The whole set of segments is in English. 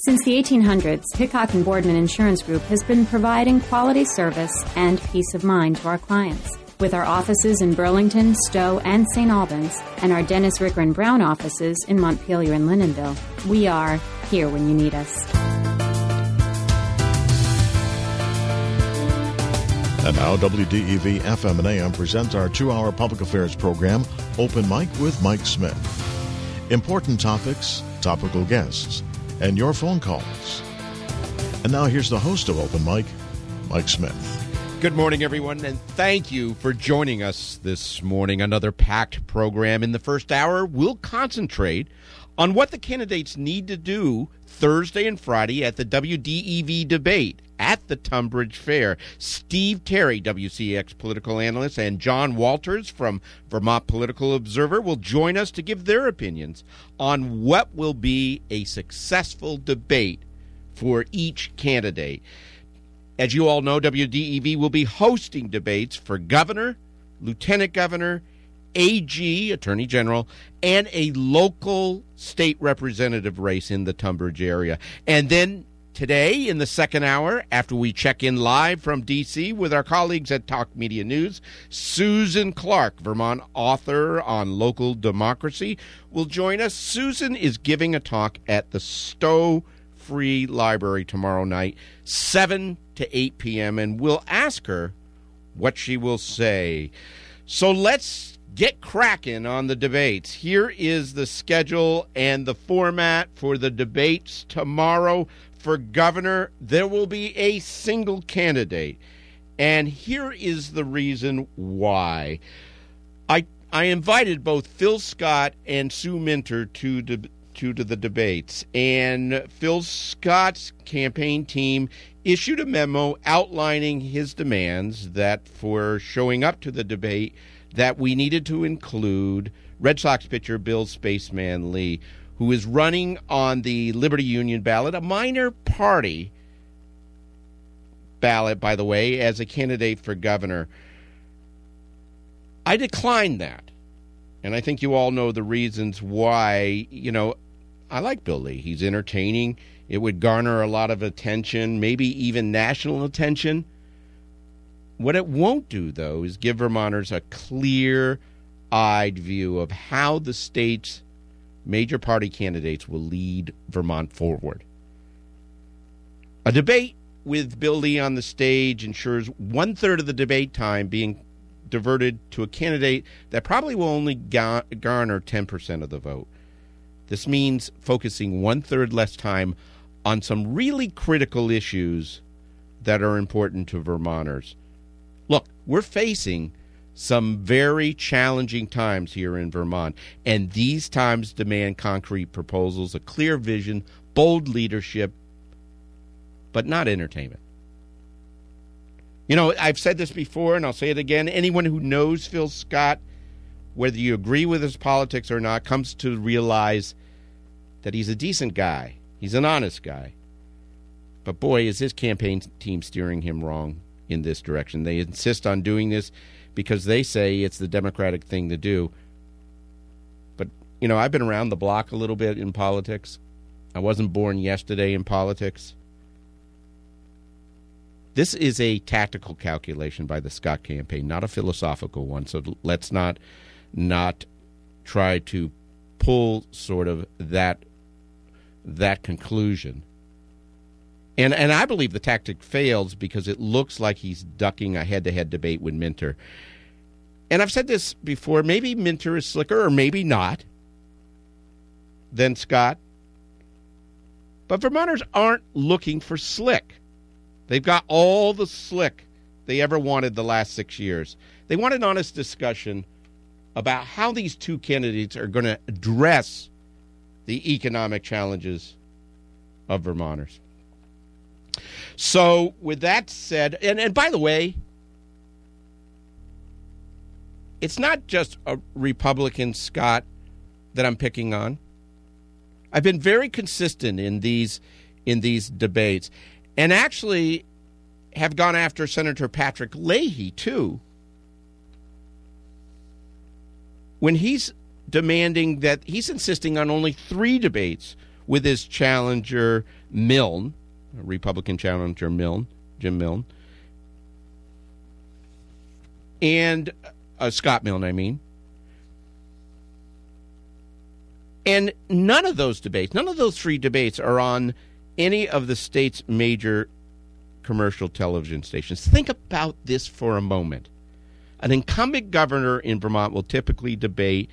Since the 1800s, Hickok and Boardman Insurance Group has been providing quality service and peace of mind to our clients. With our offices in Burlington, Stowe, and St. Albans, and our Dennis Ricker and Brown offices in Montpelier and Lindenville, we are here when you need us. And now WDEV FM and AM presents our 2-hour public affairs program, Open Mic with Mike Smith. Important topics, topical guests, and your phone calls. And now here's the host of Open Mic, Mike Smith. Good morning, everyone, and thank you for joining us this morning. Another packed program. In the first hour, we'll concentrate on what the candidates need to do Thursday and Friday at the WDEV debate at the Tunbridge Fair. Steve Terry, WCX political analyst, and John Walters from Vermont Political Observer will join us to give their opinions on what will be a successful debate for each candidate. As you all know, WDEV will be hosting debates for governor, lieutenant governor, AG, Attorney General, and a local state representative race in the Tunbridge area. And then today, in the second hour, after we check in live from D.C. with our colleagues at Talk Media News, Susan Clark, Vermont author on local democracy, will join us. Susan is giving a talk at the Stowe Free Library tomorrow night, 7 to 8 p.m., and we'll ask her what she will say. So let's get cracking on the debates. Here is the schedule and the format for the debates tomorrow. For governor, there will be a single candidate. And here is the reason why. I invited both Phil Scott and Sue Minter to the debates. And Phil Scott's campaign team issued a memo outlining his demands that for showing up to the debate that we needed to include Red Sox pitcher Bill Spaceman Lee, who is running on the Liberty Union ballot, a minor party ballot, by the way, as a candidate for governor. I declined that, and I think you all know the reasons why. You know, I like Bill Lee. He's entertaining. It would garner a lot of attention, maybe even national attention. What it won't do, though, is give Vermonters a clear-eyed view of how the state's major party candidates will lead Vermont forward. A debate with Bill Lee on the stage ensures 1/3 of the debate time being diverted to a candidate that probably will only garner 10% of the vote. This means focusing 1/3 less time on some really critical issues that are important to Vermonters. Look, we're facing some very challenging times here in Vermont, and these times demand concrete proposals, a clear vision, bold leadership, but not entertainment. You know, I've said this before, and I'll say it again. Anyone who knows Phil Scott, whether you agree with his politics or not, comes to realize that he's a decent guy. He's an honest guy. But boy, is his campaign team steering him wrong in this direction. They insist on doing this because they say it's the Democratic thing to do. But, you know, I've been around the block a little bit in politics. I wasn't born yesterday in politics. This is a tactical calculation by the Scott campaign, not a philosophical one. So let's not try to pull sort of that conclusion. And I believe the tactic fails because it looks like he's ducking a head-to-head debate with Minter. And I've said this before, maybe Minter is slicker, or maybe not, than Scott. But Vermonters aren't looking for slick. They've got all the slick they ever wanted the last 6 years. They want an honest discussion about how these two candidates are going to address the economic challenges of Vermonters. So with that said, and by the way, it's not just a Republican, Scott, that I'm picking on. I've been very consistent in these debates, and actually have gone after Senator Patrick Leahy, too, when he's demanding that he's insisting on only 3 debates with his challenger, Milne, Republican challenger Jim Milne, and Scott Milne, I mean. And none of those 3 debates are on any of the state's major commercial television stations. Think about this for a moment. An incumbent governor in Vermont will typically debate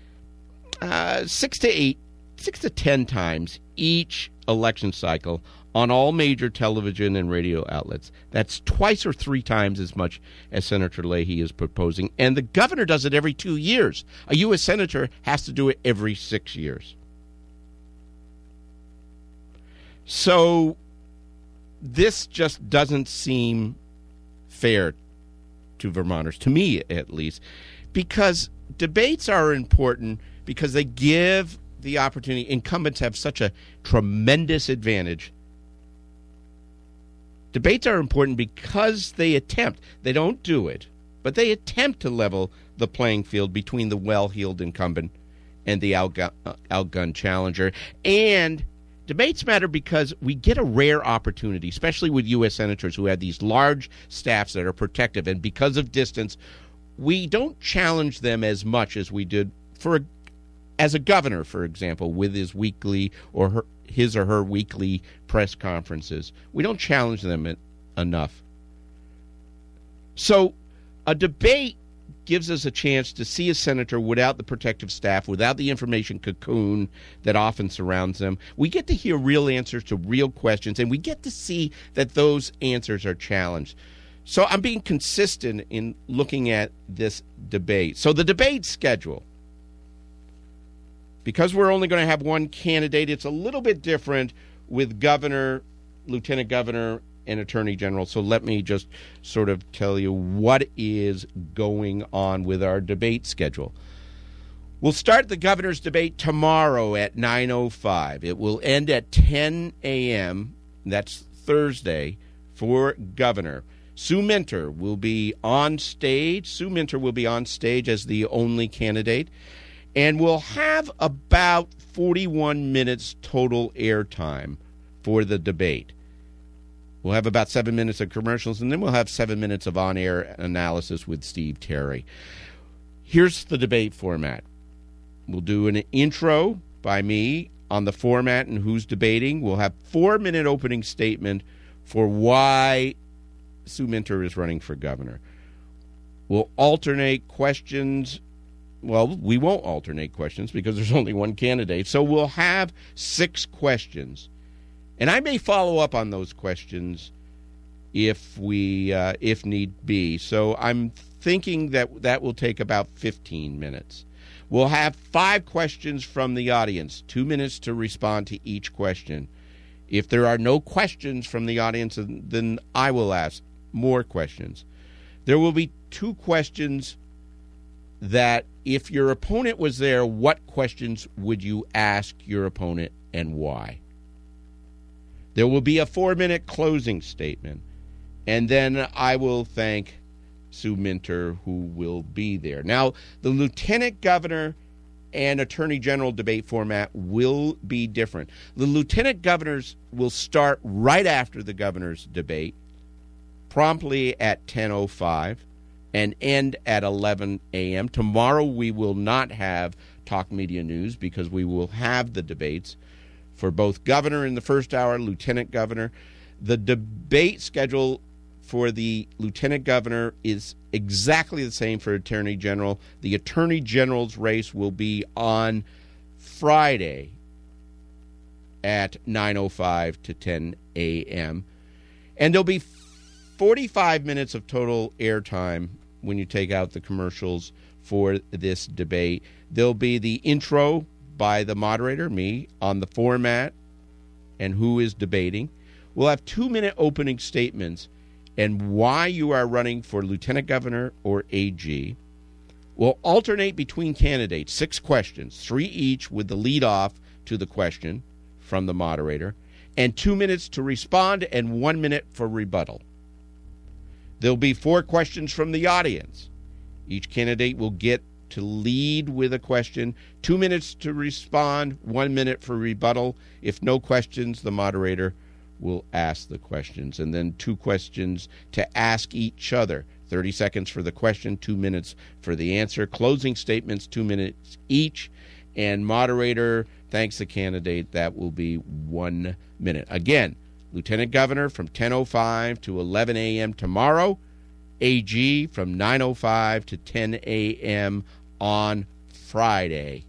6 to 10 times each election cycle on all major television and radio outlets. That's twice or 3 times as much as Senator Leahy is proposing. And the governor does it every 2 years. A U.S. senator has to do it every 6 years. So this just doesn't seem fair to Vermonters, to me at least, because debates are important because they give the opportunity. Incumbents have such a tremendous advantage. Debates are important because they don't do it, but they attempt to level the playing field between the well-heeled incumbent and the outgunned challenger. And debates matter because we get a rare opportunity, especially with U.S. senators who have these large staffs that are protective. And because of distance, we don't challenge them as much as we did as a governor, for example, with his weekly or his or her weekly press conferences. We don't challenge them enough. So a debate gives us a chance to see a senator without the protective staff, without the information cocoon that often surrounds them. We get to hear real answers to real questions, and we get to see that those answers are challenged. So I'm being consistent in looking at this debate. So the debate schedule, because we're only going to have one candidate, it's a little bit different with governor, lieutenant governor, and attorney general. So let me just sort of tell you what is going on with our debate schedule. We'll start the governor's debate tomorrow at 9:05. It will end at 10 a.m. That's Thursday for governor. Sue Minter will be on stage. Sue Minter will be on stage as the only candidate. And we'll have about 41 minutes total airtime for the debate. We'll have about 7 minutes of commercials, and then we'll have 7 minutes of on-air analysis with Steve Terry. Here's the debate format. We'll do an intro by me on the format and who's debating. We'll have 4-minute opening statement for why Sue Minter is running for governor. We'll alternate questions. Well, we won't alternate questions because there's only one candidate. So we'll have 6 questions. And I may follow up on those questions if need be. So I'm thinking that will take about 15 minutes. We'll have 5 questions from the audience, 2 minutes to respond to each question. If there are no questions from the audience, then I will ask more questions. There will be 2 questions that if your opponent was there, what questions would you ask your opponent and why? There will be a 4-minute closing statement, and then I will thank Sue Minter, who will be there. Now, the lieutenant governor and attorney general debate format will be different. The lieutenant governors will start right after the governor's debate, promptly at 10:05, and end at 11 a.m. Tomorrow we will not have Talk Media News because we will have the debates for both governor in the first hour, lieutenant governor. The debate schedule for the lieutenant governor is exactly the same for attorney general. The attorney general's race will be on Friday at 9:05 to 10 a.m. And there'll be 45 minutes of total airtime when you take out the commercials for this debate. There'll be the intro by the moderator, me, on the format and who is debating. We'll have 2-minute opening statements and why you are running for lieutenant governor or AG. We'll alternate between candidates, 6 questions, 3 each with the lead off to the question from the moderator, and 2 minutes to respond and 1 minute for rebuttal. There'll be 4 questions from the audience. Each candidate will get to lead with a question, 2 minutes to respond, 1 minute for rebuttal. If no questions, the moderator will ask the questions, and then 2 questions to ask each other. 30 seconds for the question, 2 minutes for the answer. Closing statements, 2 minutes each. And moderator thanks the candidate. That will be 1 minute. Again, Lieutenant Governor from 10:05 to 11 a.m. tomorrow. AG from 9:05 to 10 a.m. on Friday.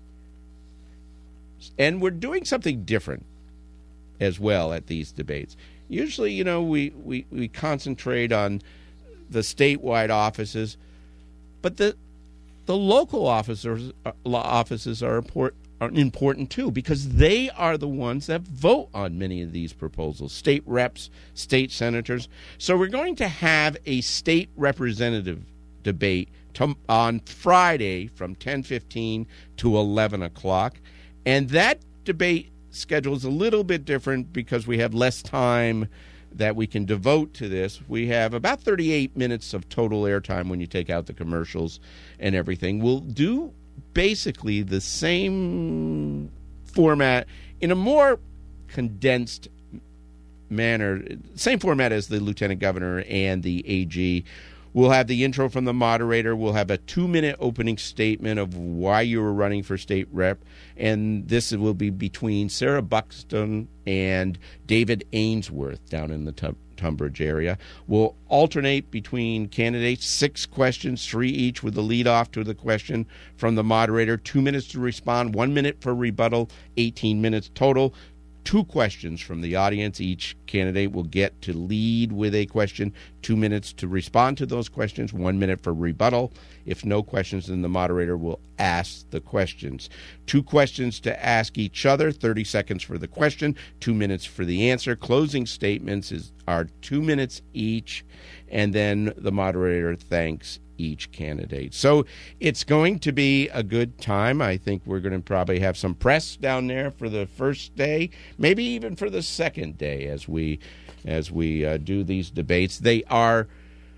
And we're doing something different as well at these debates. Usually, we concentrate on the statewide offices, but the local offices are important too, because they are the ones that vote on many of these proposals. State reps, state senators. So we're going to have a state representative debate on Friday from 10:15 to 11 o'clock, and that debate schedule is a little bit different because we have less time that we can devote to this. We have about 38 minutes of total airtime when you take out the commercials and everything. We'll do basically the same format in a more condensed manner, same format as the Lieutenant Governor and the AG. We'll have the intro from the moderator. We'll have a 2-minute opening statement of why you were running for state rep. And this will be between Sarah Buxton and David Ainsworth down in the Tunbridge area. We'll alternate between candidates, 6 questions, 3 each, with the lead off to the question from the moderator. 2 minutes to respond, 1 minute for rebuttal, 18 minutes total. 2 questions from the audience. Each candidate will get to lead with a question, 2 minutes to respond to those questions, 1 minute for rebuttal. If no questions, then the moderator will ask the questions. 2 questions to ask each other, 30 seconds for the question, 2 minutes for the answer. Closing statements are 2 minutes each, and then the moderator thanks each candidate. So it's going to be a good time. I think we're going to probably have some press down there for the first day, maybe even for the second day as we do these debates. They are,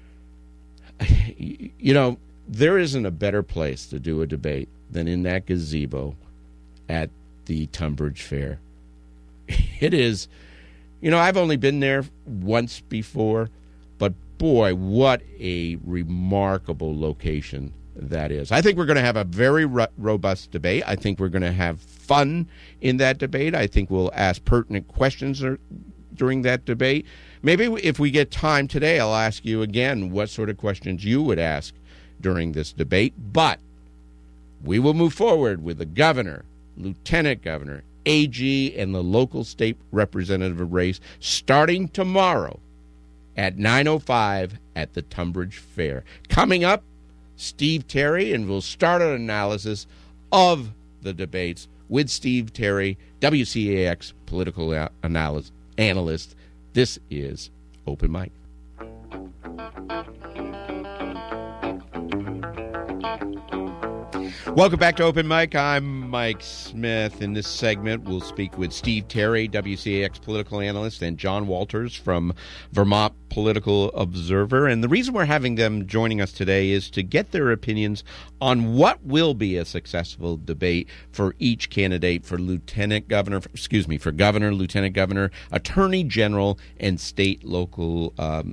there isn't a better place to do a debate than in that gazebo at the Tunbridge Fair. It is, I've only been there once before, but boy, what a remarkable location that is. I think we're going to have a very robust debate. I think we're going to have fun in that debate. I think we'll ask pertinent questions during that debate. Maybe if we get time today, I'll ask you again what sort of questions you would ask during this debate. But we will move forward with the governor, lieutenant governor, AG, and the local state representative race starting tomorrow at 9:05 at the Tunbridge Fair. Coming up, Steve Terry, and we'll start an analysis of the debates with Steve Terry, WCAX political analyst. This is Open Mic. Welcome back to Open Mic. I'm Mike Smith. In this segment, we'll speak with Steve Terry, WCAX political analyst, and John Walters from Vermont Political Observer. And the reason we're having them joining us today is to get their opinions on what will be a successful debate for each candidate for for governor, lieutenant governor, attorney general, and local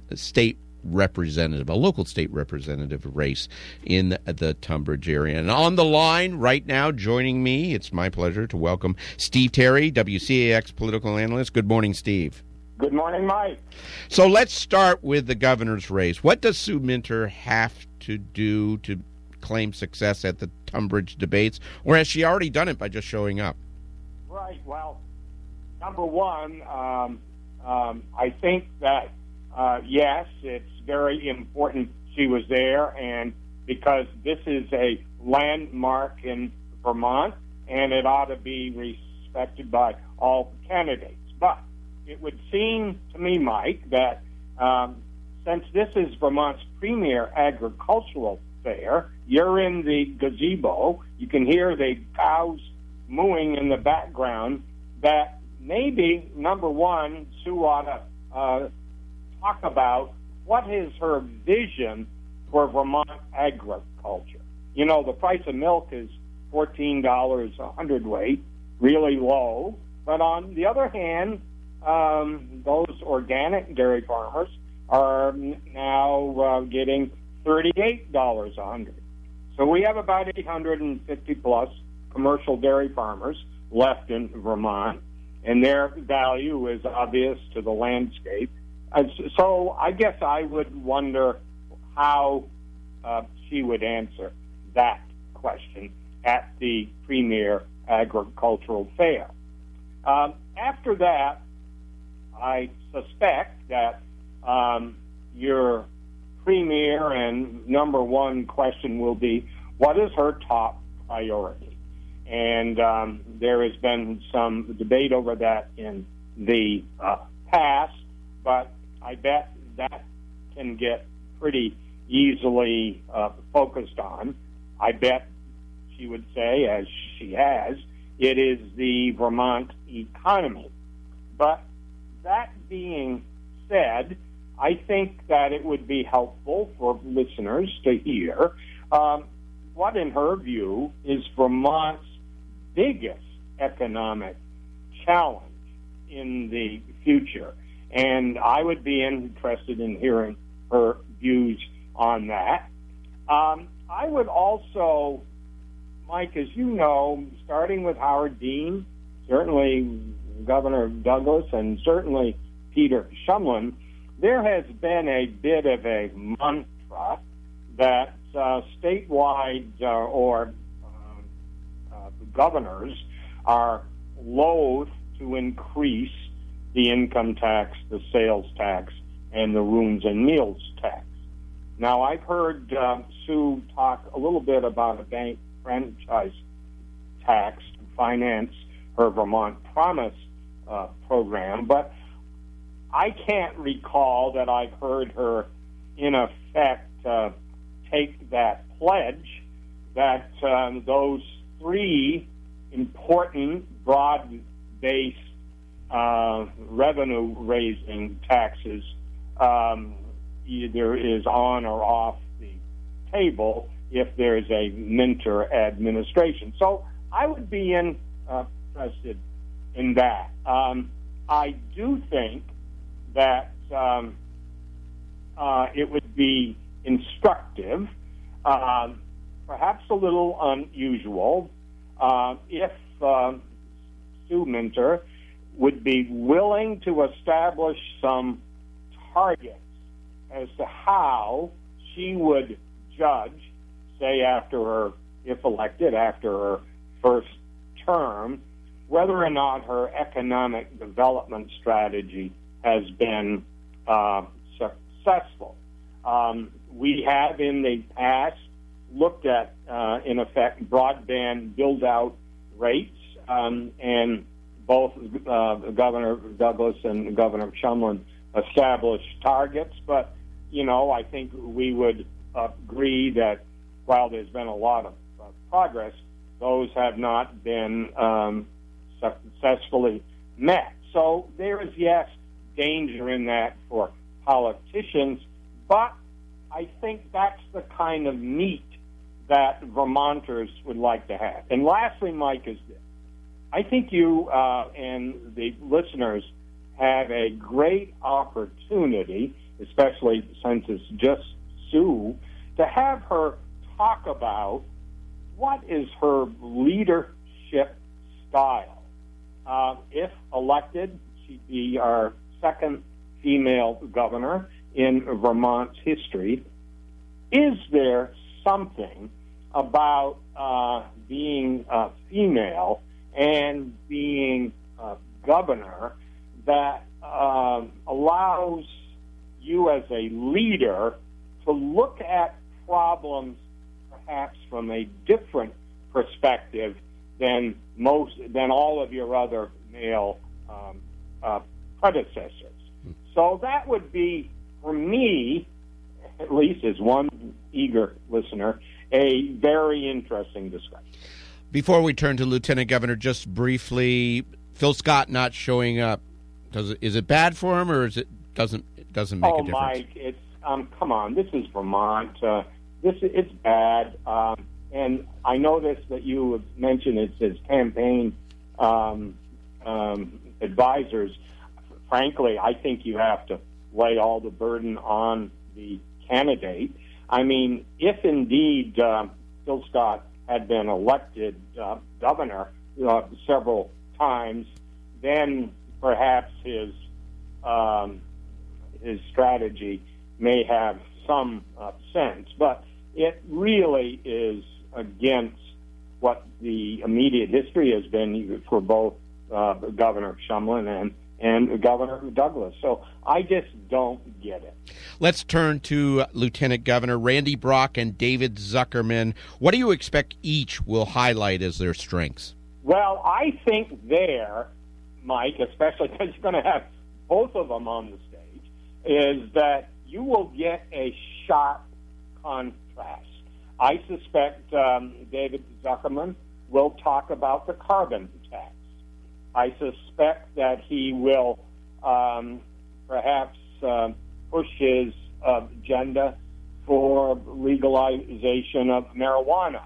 state representative race in the Tunbridge area. And on the line right now, joining me, it's my pleasure to welcome Steve Terry, WCAX political analyst. Good morning, Steve. Good morning, Mike. So let's start with the governor's race. What does Sue Minter have to do to claim success at the Tunbridge debates, or has she already done it by just showing up? Right. Well, number one, I think that, yes, it's very important she was there, and because this is a landmark in Vermont, and it ought to be respected by all candidates. But it would seem to me, Mike, that since this is Vermont's premier agricultural fair, you're in the gazebo, you can hear the cows mooing in the background, that maybe, number one, Sue ought to talk about what is her vision for Vermont agriculture. The price of milk is $14 a hundredweight, really low. But on the other hand, those organic dairy farmers are now getting $38 a hundred. So we have about 850 plus commercial dairy farmers left in Vermont, and their value is obvious to the landscape. So I guess I would wonder how she would answer that question at the Premier Agricultural Fair. After that, I suspect that your premier and number one question will be, what is her top priority? And there has been some debate over that in the past, but I bet that can get pretty easily focused on. I bet she would say, as she has, it is the Vermont economy. But that being said, I think that it would be helpful for listeners to hear what, in her view, is Vermont's biggest economic challenge in the future. And I would be interested in hearing her views on that. I would also, Mike, as you know, starting with Howard Dean, certainly Governor Douglas, and certainly Peter Shumlin, there has been a bit of a mantra that statewide governors are loath to increase the income tax, the sales tax, and the rooms and meals tax. Now, I've heard Sue talk a little bit about a bank franchise tax to finance her Vermont Promise program, but I can't recall that I've heard her, in effect, take that pledge that those three important broad-based revenue-raising taxes either is on or off the table if there's a Minter administration. So I would be interested in that. I do think that it would be instructive, perhaps a little unusual, if Sue Minter would be willing to establish some targets as to how she would judge, say if elected, after her first term, whether or not her economic development strategy has been successful. We have in the past looked at, in effect, broadband build-out rates, and both Governor Douglas and Governor Shumlin established targets, but, I think we would agree that while there's been a lot of progress, those have not been successfully met. So there is, yes, danger in that for politicians, but I think that's the kind of meat that Vermonters would like to have. And lastly, Mike, is this. I think you and the listeners have a great opportunity, especially since it's just Sue, to have her talk about what is her leadership style. If elected, she'd be our second female governor in Vermont's history. Is there something about being a female and being a governor that allows you as a leader to look at problems perhaps from a different perspective than all of your other male predecessors? So that would be, for me, at least as one eager listener, a very interesting discussion. Before we turn to Lieutenant Governor, just briefly, Phil Scott not showing up, is it bad for him, or doesn't make a difference? Mike, it's come on, this is Vermont. It's bad. and I noticed that you have mentioned it's his campaign advisors. Frankly, I think you have to lay all the burden on the candidate. I mean, if indeed Phil Scott had been elected governor several times, then perhaps his strategy may have some sense. But it really is against what the immediate history has been for both Governor Shumlin and Governor Douglas. So I just don't get it. Let's turn to Lieutenant Governor Randy Brock and David Zuckerman. What do you expect each will highlight as their strengths? Well, I think there, Mike, especially because you're going to have both of them on the stage, is that you will get a sharp contrast. I suspect David Zuckerman will talk about the carbon tax. I suspect that he will perhaps push his agenda for legalization of marijuana.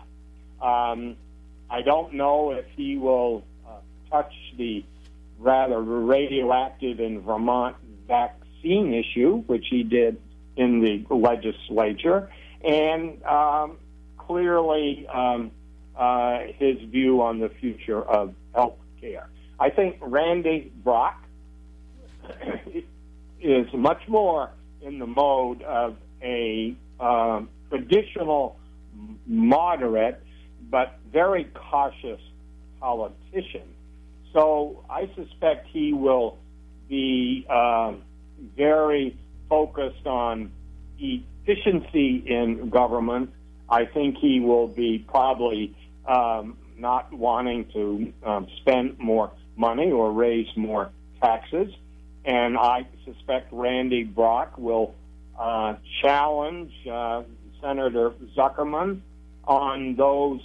I don't know if he will touch the rather radioactive in Vermont vaccine issue, which he did in the legislature, and clearly his view on the future of health care. I think Randy Brock is much more in the mode of a traditional, moderate, but very cautious politician. So I suspect he will be very focused on efficiency in government. I think he will be probably not wanting to spend more money or raise more taxes. And I suspect Randy Brock will challenge Senator Zuckerman on those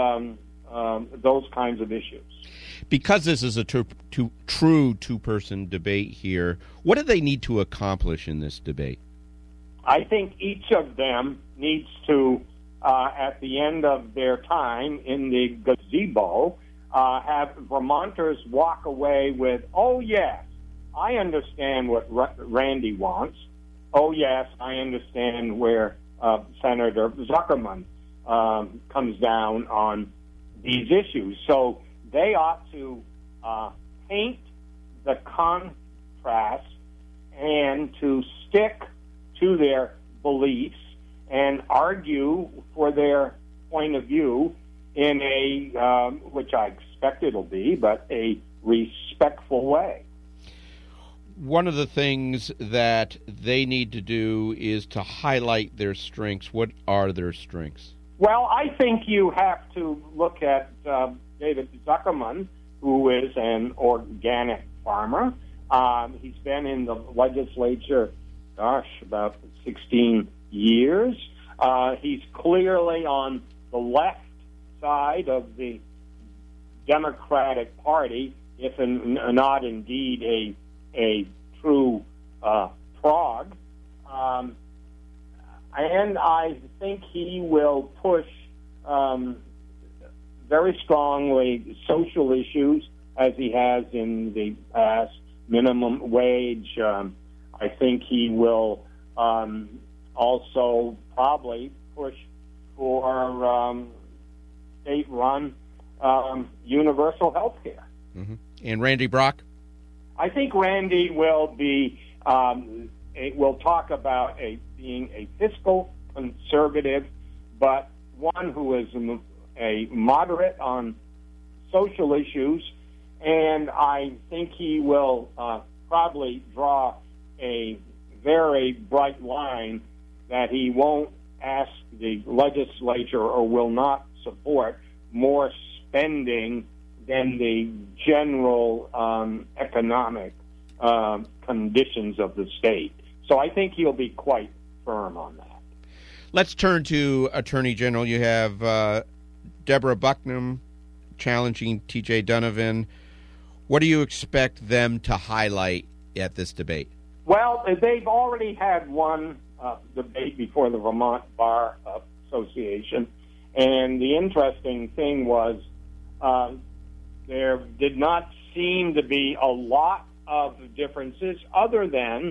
kinds of issues. Because this is a true two-person debate here, what do they need to accomplish in this debate? I think each of them needs to, at the end of their time in the gazebo, have Vermonters walk away with, oh, yes, I understand what Randy wants. Oh, yes, I understand where Senator Zuckerman comes down on these issues. So they ought to paint the contrast and to stick to their beliefs and argue for their point of view in a, which I expect it'll be, but a respectful way. One of the things that they need to do is to highlight their strengths. What are their strengths? Well, I think you have to look at David Zuckerman, who is an organic farmer. He's been in the legislature, about 16 years. He's clearly on the left side of the Democratic Party, if not indeed a true prog. And I think he will push very strongly social issues, as he has in the past, minimum wage. I think he will also probably push for state-run universal health care. Mm-hmm. And Randy Brock? I think Randy will be will talk about being a fiscal conservative, but one who is a moderate on social issues, and I think he will probably draw a very bright line that he won't ask the legislature or will not support more spending than the general economic conditions of the state. So I think he'll be quite firm on that. Let's turn to Attorney General. You have Deborah Bucknam challenging T.J. Donovan. What do you expect them to highlight at this debate? Well, they've already had one debate before the Vermont Bar Association, And the interesting thing was there did not seem to be a lot of differences other than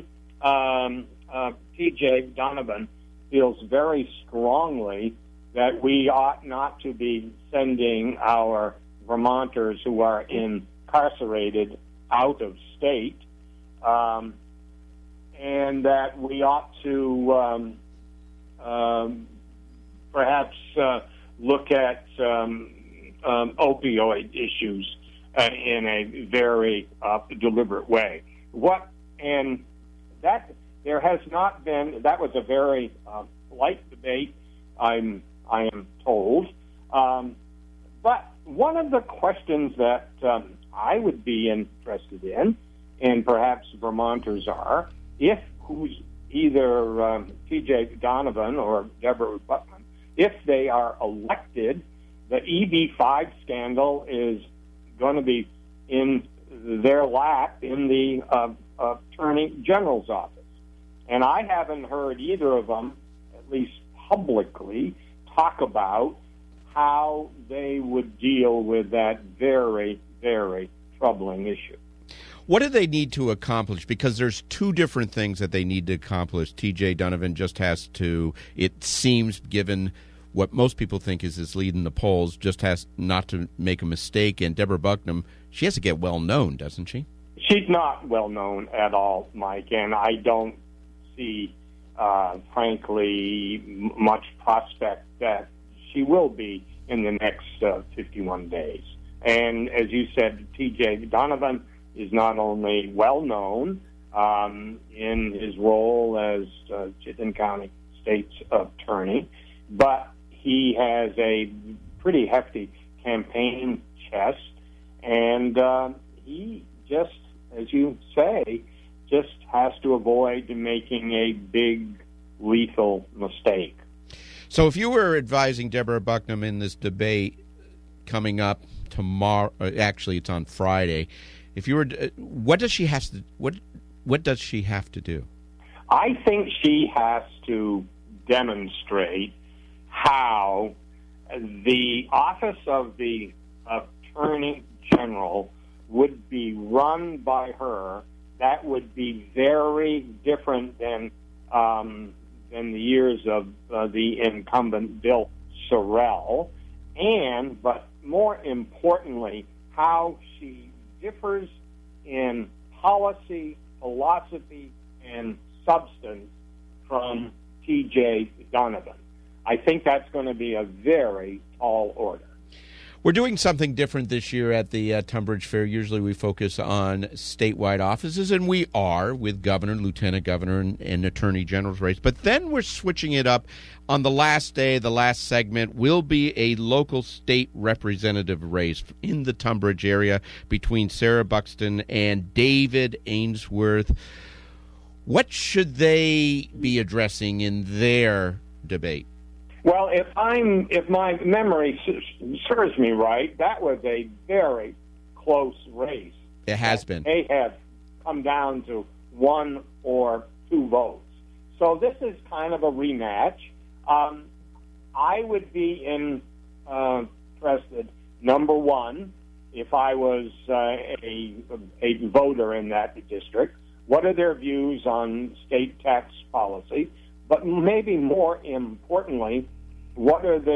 T.J. Donovan feels very strongly that we ought not to be sending our Vermonters who are incarcerated out of state, and that we ought to perhaps look at opioid issues in a very deliberate way. There has not been. That was a very light debate, I am told. But one of the questions that I would be interested in, and perhaps Vermonters are, if who's either T.J. Donovan or Deborah Buckman, if they are elected, the EB-5 scandal is going to be in their lap in the Attorney General's office. And I haven't heard either of them, at least publicly, talk about how they would deal with that very, very troubling issue. What do they need to accomplish? Because there's two different things that they need to accomplish. T.J. Donovan just has to, it seems, given what most people think is his lead in the polls, just has not to make a mistake. And Deborah Buckman, she has to get well known, doesn't she? She's not well known at all, Mike, and I don't see, frankly, much prospect that she will be in the next 51 days. And as you said, T.J. Donovan is not only well known in his role as Chittenden County State's attorney, but he has a pretty hefty campaign chest, and he just, as you say, just has to avoid making a big, lethal mistake. So if you were advising Deborah Buckman in this debate coming up tomorrow, actually it's on Friday, if you were, what does she have to do? I think she has to demonstrate how the office of the Attorney General would be run by her. That would be very different than the years of the incumbent Bill Sorrell, but more importantly, how she differs in policy, philosophy, and substance from T.J. Donovan. I think that's going to be a very tall order. We're doing something different this year at the Tunbridge Fair. Usually we focus on statewide offices, and we are with governor, lieutenant governor, and attorney general's race. But then we're switching it up. On the last day, the last segment, will be a local state representative race in the Tunbridge area between Sarah Buxton and David Ainsworth. What should they be addressing in their debate? Well, if my memory serves me right, that was a very close race. It has been. They have come down to 1 or 2 votes. So this is kind of a rematch. I would be interested, number one, if I was a voter in that district, what are their views on state tax policy? But maybe more importantly, what are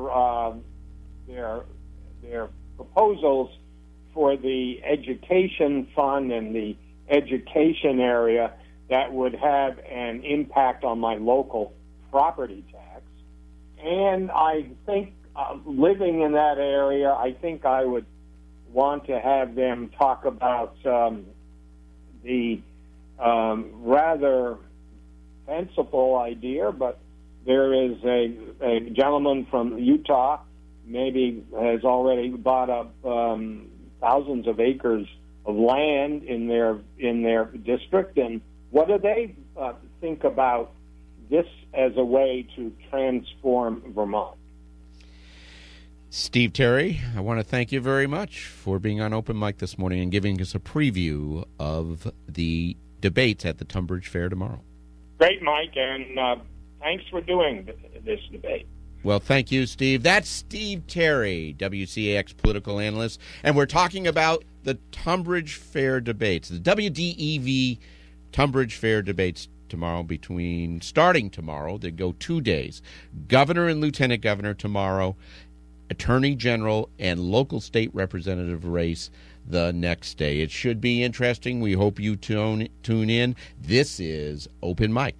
their proposals for the education fund and the education area that would have an impact on my local property tax? And I think living in that area, I think I would want to have them talk about the rather fanciful idea, but there is a gentleman from Utah, maybe has already bought up thousands of acres of land in their district, and what do they think about this as a way to transform Vermont? Steve Terry, I want to thank you very much for being on Open Mic this morning and giving us a preview of the debates at the Tunbridge Fair tomorrow. Great, Mike, and thanks for doing this debate. Well, thank you, Steve. That's Steve Terry, WCAX political analyst, and we're talking about the Tunbridge Fair debates, the WDEV Tunbridge Fair debates starting tomorrow. They go 2 days. Governor and lieutenant governor tomorrow, attorney general and local state representative race the next day. It should be interesting. We hope you tune in. This is Open Mic.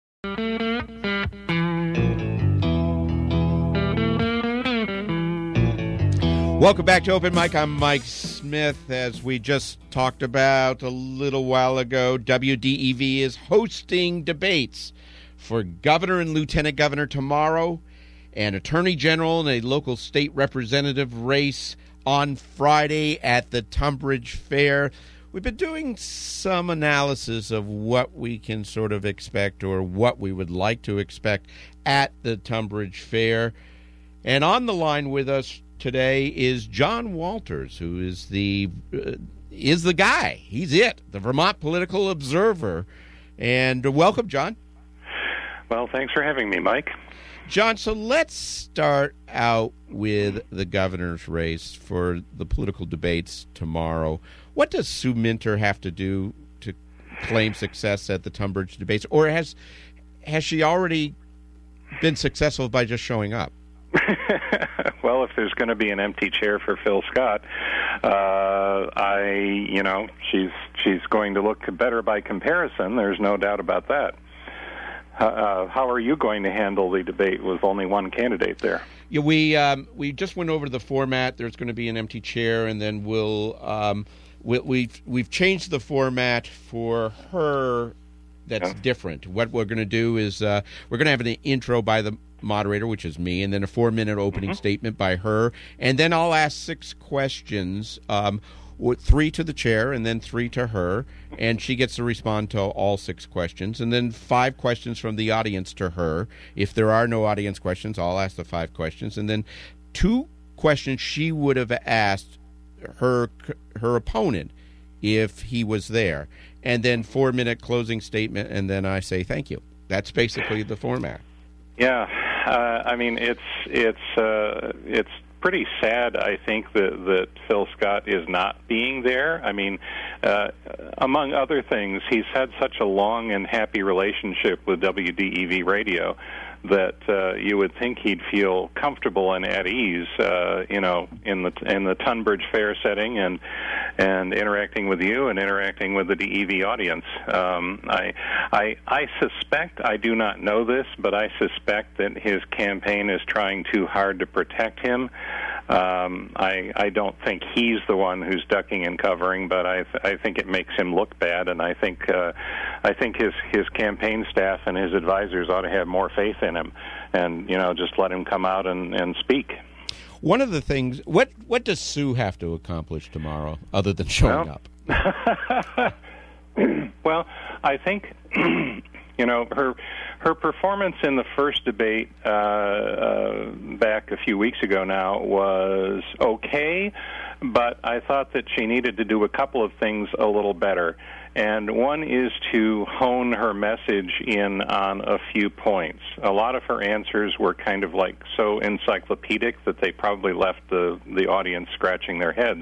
Welcome back to Open Mic. I'm Mike Smith. As we just talked about a little while ago, WDEV is hosting debates for governor and lieutenant governor tomorrow, and attorney general and a local state representative race on Friday at the Tunbridge Fair. We've been doing some analysis of what we can sort of expect or what we would like to expect at the Tunbridge Fair. And on the line with us today is John Walters, who is the guy. He's it, the Vermont Political Observer. And welcome, John. Well, thanks for having me, Mike. John, so let's start out with the governor's race for the political debates tomorrow. What does Sue Minter have to do to claim success at the Tunbridge debates? Or has she already been successful by just showing up? Well, if there's going to be an empty chair for Phil Scott, she's going to look better by comparison. There's no doubt about that. How are you going to handle the debate with only one candidate there? Yeah, we just went over the format. There's going to be an empty chair, and then we've changed the format for her. That's different. What we're going to do is we're going to have an intro by the moderator, which is me, and then a 4-minute opening statement by her, and then I'll ask 6 questions, 3 to the chair and then 3 to her, and she gets to respond to all 6 questions, and then 5 questions from the audience to her. If there are no audience questions, I'll ask the 5 questions, and then 2 questions she would have asked her opponent if he was there, and then 4-minute closing statement, and then I say thank you. That's basically the format. Yeah, I mean it's pretty sad, I think, that Phil Scott is not being there. I mean, among other things, he's had such a long and happy relationship with WDEV Radio that you would think he'd feel comfortable and at ease, in the Tunbridge Fair setting and interacting with you and interacting with the DEV audience. I suspect, I do not know this, but I suspect that his campaign is trying too hard to protect him. I don't think he's the one who's ducking and covering, but I think it makes him look bad, and I think his campaign staff and his advisors ought to have more faith in him, and just let him come out and speak. One of the things, what does Sue have to accomplish tomorrow other than showing up? Well, I think her performance in the first debate back a few weeks ago now was okay, but I thought that she needed to do a couple of things a little better. And one is to hone her message in on a few points. A lot of her answers were kind of like so encyclopedic that they probably left the audience scratching their heads.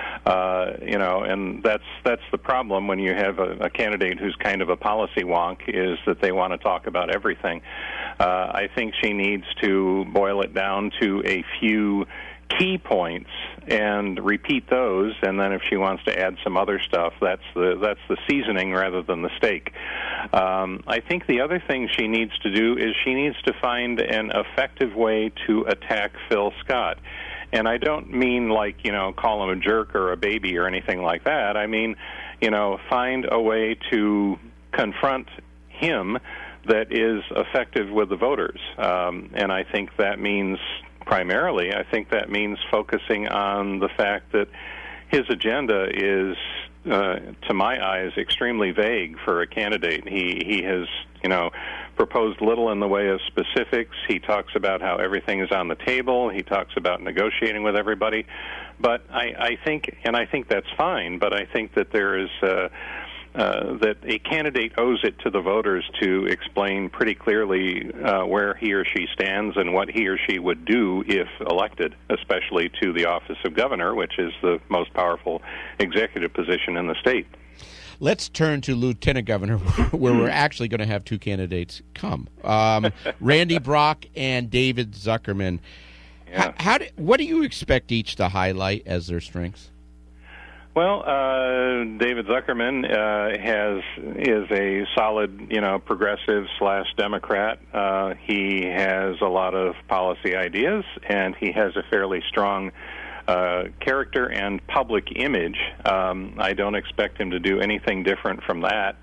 And that's the problem when you have a candidate who's kind of a policy wonk, is that they want to talk about everything. I think she needs to boil it down to a few key points and repeat those, and then if she wants to add some other stuff, that's the seasoning rather than the steak. I think the other thing she needs to do is she needs to find an effective way to attack Phil Scott. And I don't mean like, call him a jerk or a baby or anything like that. I mean, find a way to confront him that is effective with the voters. And I think that means primarily, focusing on the fact that his agenda is, to my eyes, extremely vague for a candidate. He has, proposed little in the way of specifics. He talks about how everything is on the table. He talks about negotiating with everybody. But I think that's fine, but I think that there is that a candidate owes it to the voters to explain pretty clearly where he or she stands and what he or she would do if elected, especially to the office of governor, which is the most powerful executive position in the state. Let's turn to Lieutenant Governor, where we're actually going to have two candidates come. Randy Brock and David Zuckerman. Yeah. What do you expect each to highlight as their strengths? Well, David Zuckerman is a solid, progressive / Democrat. He has a lot of policy ideas, and he has a fairly strong character and public image. I don't expect him to do anything different from that.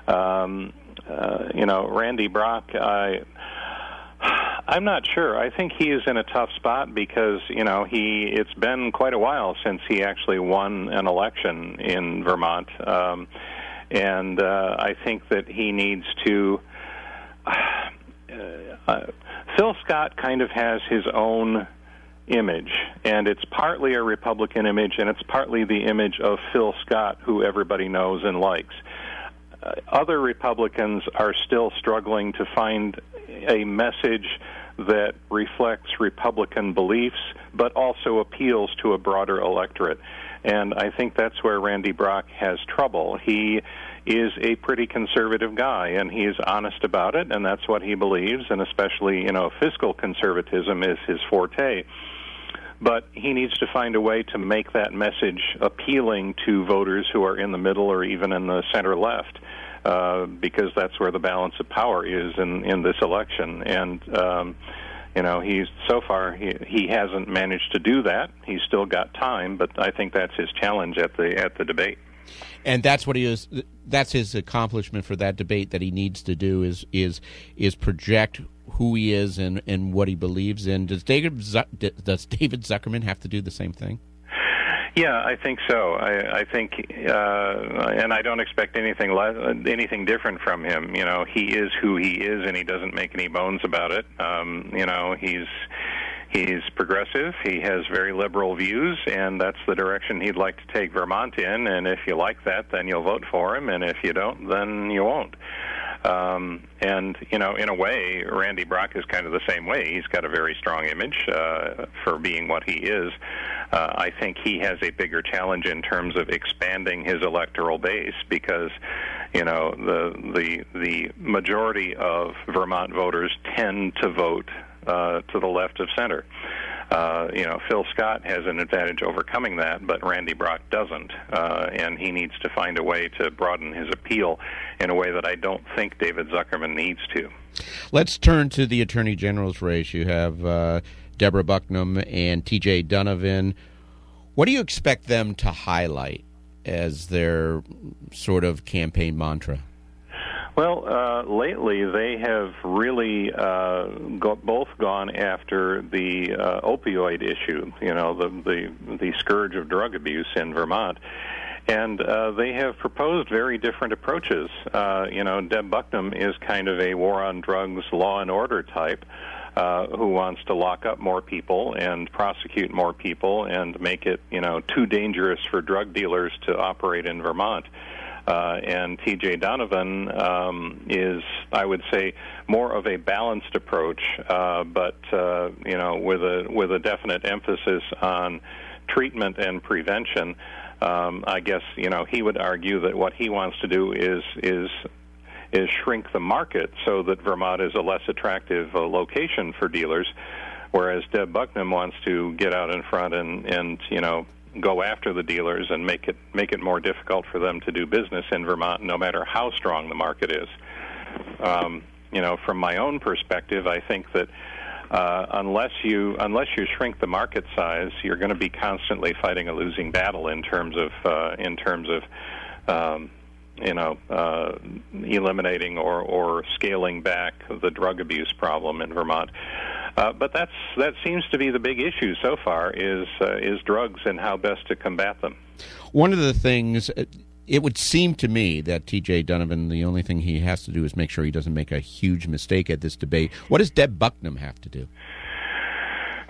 Randy Brock, I'm not sure. I think he is in a tough spot because, it's been quite a while since he actually won an election in Vermont. And I think that he needs to... Phil Scott kind of has his own image, and it's partly a Republican image, and it's partly the image of Phil Scott, who everybody knows and likes. Other Republicans are still struggling to find a message that reflects Republican beliefs, but also appeals to a broader electorate. And I think that's where Randy Brock has trouble. He is a pretty conservative guy, and he's honest about it, and that's what he believes, and especially, fiscal conservatism is his forte. But he needs to find a way to make that message appealing to voters who are in the middle or even in the center-left, because that's where the balance of power is in this election. And, he's so far, he hasn't managed to do that. He's still got time, but I think that's his challenge at the debate. And that's what he is. That's his accomplishment for that debate. That he needs to do is project who he is and what he believes in. Does David Zuckerman have to do the same thing? Yeah, I think so. I think, and I don't expect anything different from him. He is who he is, and he doesn't make any bones about it. He's progressive. He has very liberal views, and that's the direction he'd like to take Vermont in. And if you like that, then you'll vote for him, and if you don't, then you won't. In a way, Randy Brock is kind of the same way. He's got a very strong image for being what he is. I think he has a bigger challenge in terms of expanding his electoral base because, the majority of Vermont voters tend to vote to the left of center. Phil Scott has an advantage overcoming that, but Randy Brock doesn't, and he needs to find a way to broaden his appeal in a way that I don't think David Zuckerman needs to. Let's turn to the Attorney General's race. You have Deborah Bucknam and T.J. Donovan. What do you expect them to highlight as their sort of campaign mantra? Well, lately they have really both gone after the opioid issue, the scourge of drug abuse in Vermont. And they have proposed very different approaches. Deb Bucknam is kind of a war on drugs, law and order type who wants to lock up more people and prosecute more people and make it, too dangerous for drug dealers to operate in Vermont. And T.J. Donovan is, I would say, more of a balanced approach, but with a definite emphasis on treatment and prevention. I guess he would argue that what he wants to do is shrink the market so that Vermont is a less attractive location for dealers, whereas Deb Bucknam wants to get out in front and go after the dealers and make it more difficult for them to do business in Vermont, no matter how strong the market is. From my own perspective, I think that unless you shrink the market size, you're going to be constantly fighting a losing battle in terms of eliminating or scaling back the drug abuse problem in Vermont. But that seems to be the big issue so far is drugs and how best to combat them. One of the things, it would seem to me that T.J. Donovan, the only thing he has to do is make sure he doesn't make a huge mistake at this debate. What does Deb Bucknam have to do?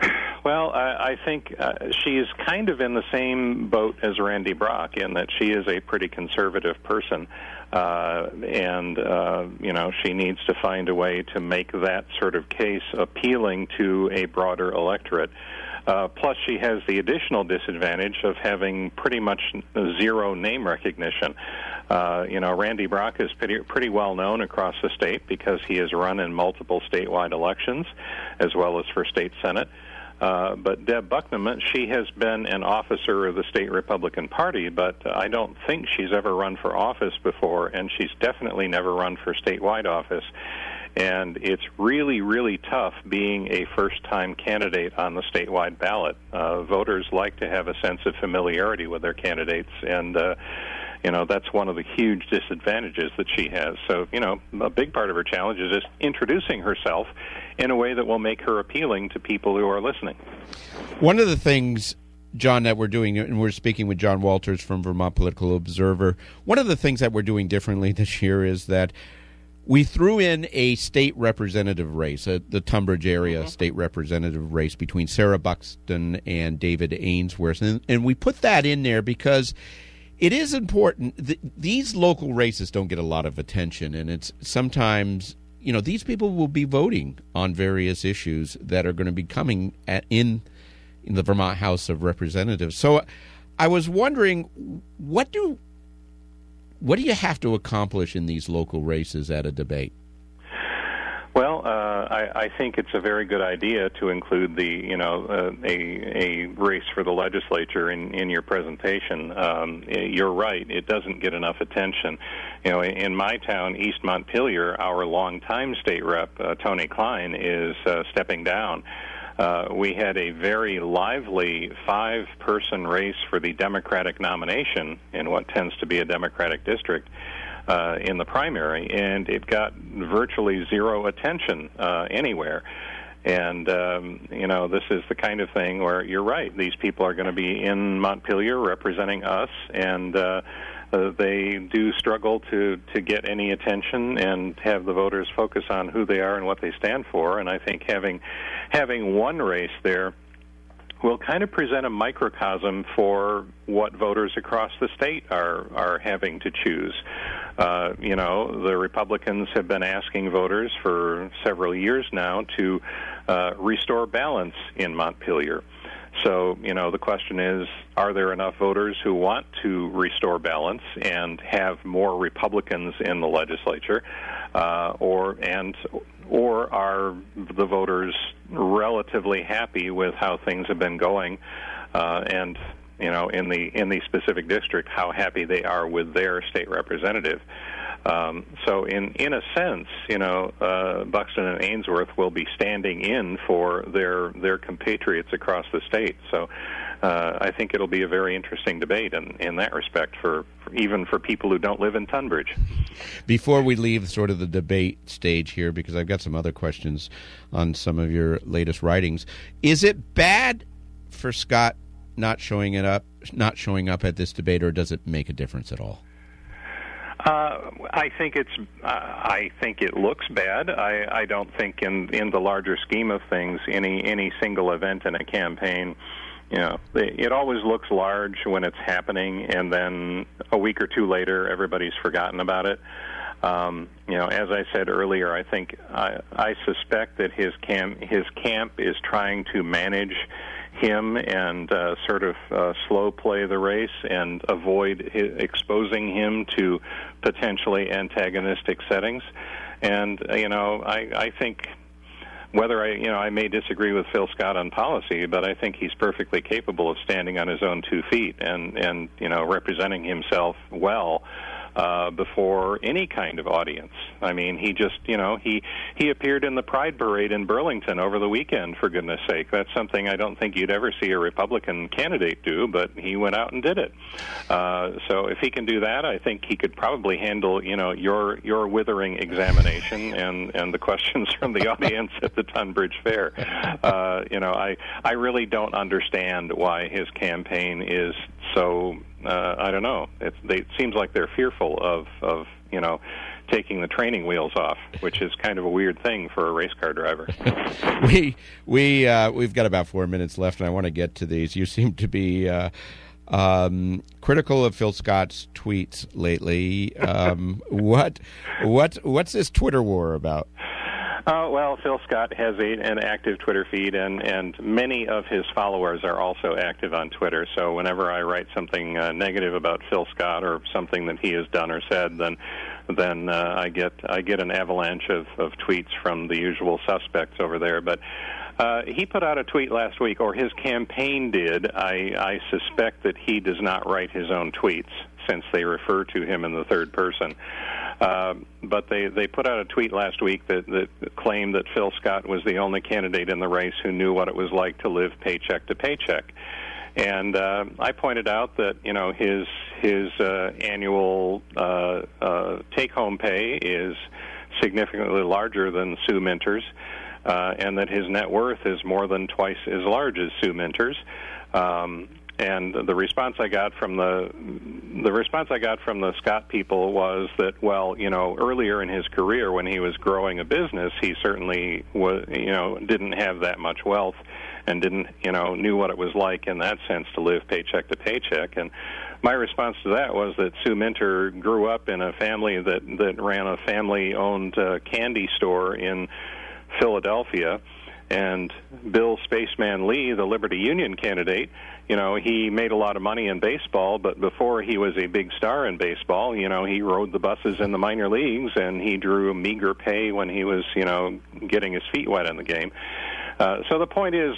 Well, I think she's kind of in the same boat as Randy Brock in that she is a pretty conservative person, and she needs to find a way to make that sort of case appealing to a broader electorate. Plus, she has the additional disadvantage of having pretty much zero name recognition. Randy Brock is pretty well known across the state because he has run in multiple statewide elections, as well as for state senate. But Deb Bucknam, she has been an officer of the state Republican Party, but I don't think she's ever run for office before, and she's definitely never run for statewide office. And it's really, really tough being a first-time candidate on the statewide ballot. Voters like to have a sense of familiarity with their candidates, and that's one of the huge disadvantages that she has. So, a big part of her challenge is just introducing herself in a way that will make her appealing to people who are listening. One of the things, John, that we're doing, and we're speaking with John Walters from Vermont Political Observer, one of the things that we're doing differently this year is that we threw in a state representative race, the Tunbridge area state representative race between Sarah Buxton and David Ainsworth. And we put that in there because it is important. These local races don't get a lot of attention, and it's sometimes, these people will be voting on various issues that are going to be coming in the Vermont House of Representatives. So I was wondering, what do you have to accomplish in these local races at a debate? Well, I think it's a very good idea to include a race for the legislature in your presentation. You're right; it doesn't get enough attention. In my town, East Montpelier, our longtime state rep Tony Klein is stepping down. We had a very lively 5-person race for the Democratic nomination in what tends to be a Democratic district in the primary, and it got virtually zero attention anywhere. And, this is the kind of thing where you're right. These people are going to be in Montpelier representing us, and they do struggle to get any attention and have the voters focus on who they are and what they stand for. And I think having one race there will kind of present a microcosm for what voters across the state are having to choose. The Republicans have been asking voters for several years now to restore balance in Montpelier. So, the question is, are there enough voters who want to restore balance and have more Republicans in the legislature, or are the voters relatively happy with how things have been going, and in the specific district, how happy they are with their state representative? So in a sense, Buxton and Ainsworth will be standing in for their compatriots across the state. So I think it'll be a very interesting debate in that respect, for even for people who don't live in Tunbridge. Before we leave sort of the debate stage here, because I've got some other questions on some of your latest writings, is it bad for Scott not showing up at this debate, or does it make a difference at all? I think it looks bad. I don't think in the larger scheme of things, any single event in a campaign, it always looks large when it's happening, and then a week or two later, everybody's forgotten about it. As I said earlier, I think I suspect that his camp is trying to manage him and sort of slow play the race and avoid exposing him to potentially antagonistic settings. And I think whether I may disagree with Phil Scott on policy, but I think he's perfectly capable of standing on his own 2 feet and representing himself well before any kind of audience. I mean, he just, he appeared in the Pride Parade in Burlington over the weekend, for goodness sake. That's something I don't think you'd ever see a Republican candidate do, but he went out and did it. So if he can do that, I think he could probably handle, your withering examination and the questions from the audience at the Tunbridge Fair. I really don't understand why his campaign is so, I don't know. It seems like they're fearful of taking the training wheels off, which is kind of a weird thing for a race car driver. We've got about 4 minutes left, and I want to get to these. You seem to be critical of Phil Scott's tweets lately. What's this Twitter war about? Well, Phil Scott has an active Twitter feed, and many of his followers are also active on Twitter. So whenever I write something negative about Phil Scott or something that he has done or said, then I get an avalanche of tweets from the usual suspects over there. But he put out a tweet last week, or his campaign did. I suspect that he does not write his own tweets, since they refer to him in the third person. But they put out a tweet last week that claimed that Phil Scott was the only candidate in the race who knew what it was like to live paycheck to paycheck. And I pointed out that his annual take-home pay is significantly larger than Sue Minter's, and that his net worth is more than twice as large as Sue Minter's. And the response I got from the Scott people was that, well, earlier in his career when he was growing a business, he certainly didn't have that much wealth and didn't knew what it was like in that sense to live paycheck to paycheck. And my response to that was that Sue Minter grew up in a family that ran a family-owned candy store in Philadelphia. And Bill Spaceman Lee, the Liberty Union candidate, he made a lot of money in baseball, but before he was a big star in baseball, he rode the buses in the minor leagues, and he drew a meager pay when he was, getting his feet wet in the game. So the point is,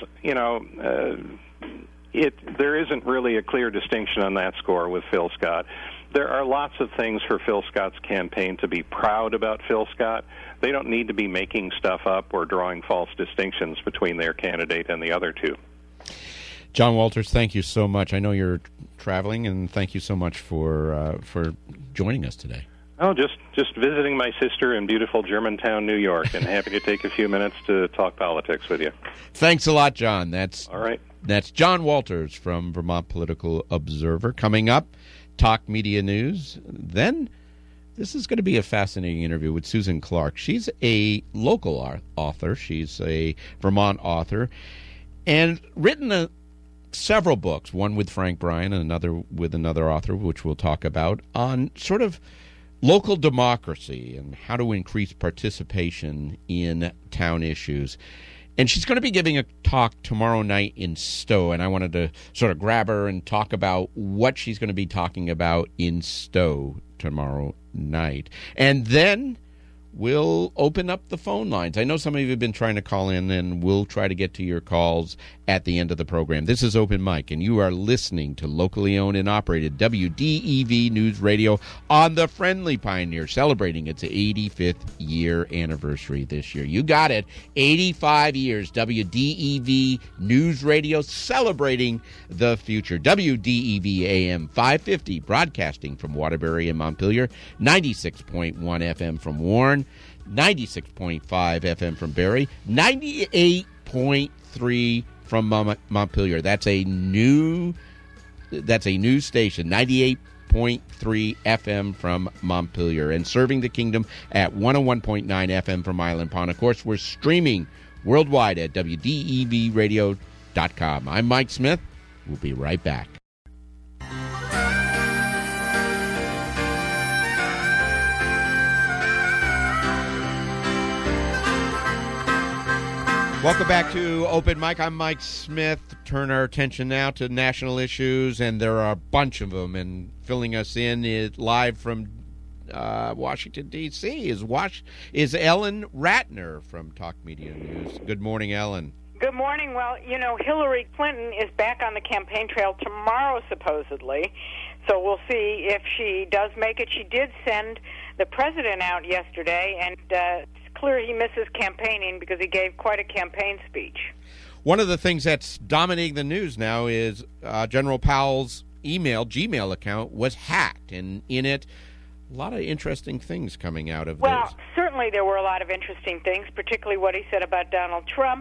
there isn't really a clear distinction on that score with Phil Scott. There are lots of things for Phil Scott's campaign to be proud about Phil Scott. They don't need to be making stuff up or drawing false distinctions between their candidate and the other two. John Walters, thank you so much. I know you're traveling, and thank you so much for joining us today. Oh, just visiting my sister in beautiful Germantown, New York, and happy to take a few minutes to talk politics with you. Thanks a lot, John. All right. That's John Walters from Vermont Political Observer. Coming up, Talk Media News. Then this is going to be a fascinating interview with Susan Clark. She's a local author. She's a Vermont author and written several books, one with Frank Bryan and another with another author, which we'll talk about, on sort of local democracy and how to increase participation in town issues. And she's going to be giving a talk tomorrow night in Stowe, and I wanted to sort of grab her and talk about what she's going to be talking about in Stowe tomorrow night. And then we'll open up the phone lines. I know some of you have been trying to call in, and we'll try to get to your calls at the end of the program. This is Open Mic, and you are listening to locally owned and operated WDEV News Radio on the Friendly Pioneer, celebrating its 85th year anniversary this year. You got it. 85 years, WDEV News Radio, celebrating the future. WDEV AM 550, broadcasting from Waterbury and Montpelier, 96.1 FM from Warren, 96.5 FM from Barrie, 98.3 from Montpelier. That's a new station, 98.3 FM from Montpelier, and serving the kingdom at 101.9 FM from Island Pond. Of course, we're streaming worldwide at WDEVradio.com. I'm Mike Smith. We'll be right back. Welcome back to Open Mic. I'm Mike Smith. Turn our attention now to national issues, and there are a bunch of them. And filling us in is live from Washington, D.C. is Ellen Ratner from Talk Media News. Good morning, Ellen. Good morning. Well, Hillary Clinton is back on the campaign trail tomorrow, supposedly. So we'll see if she does make it. She did send the president out yesterday, and it's clear he misses campaigning because he gave quite a campaign speech. One of the things that's dominating the news now is General Powell's Gmail account was hacked, and in it, a lot of interesting things coming out of this. Well, certainly there were a lot of interesting things, particularly what he said about Donald Trump,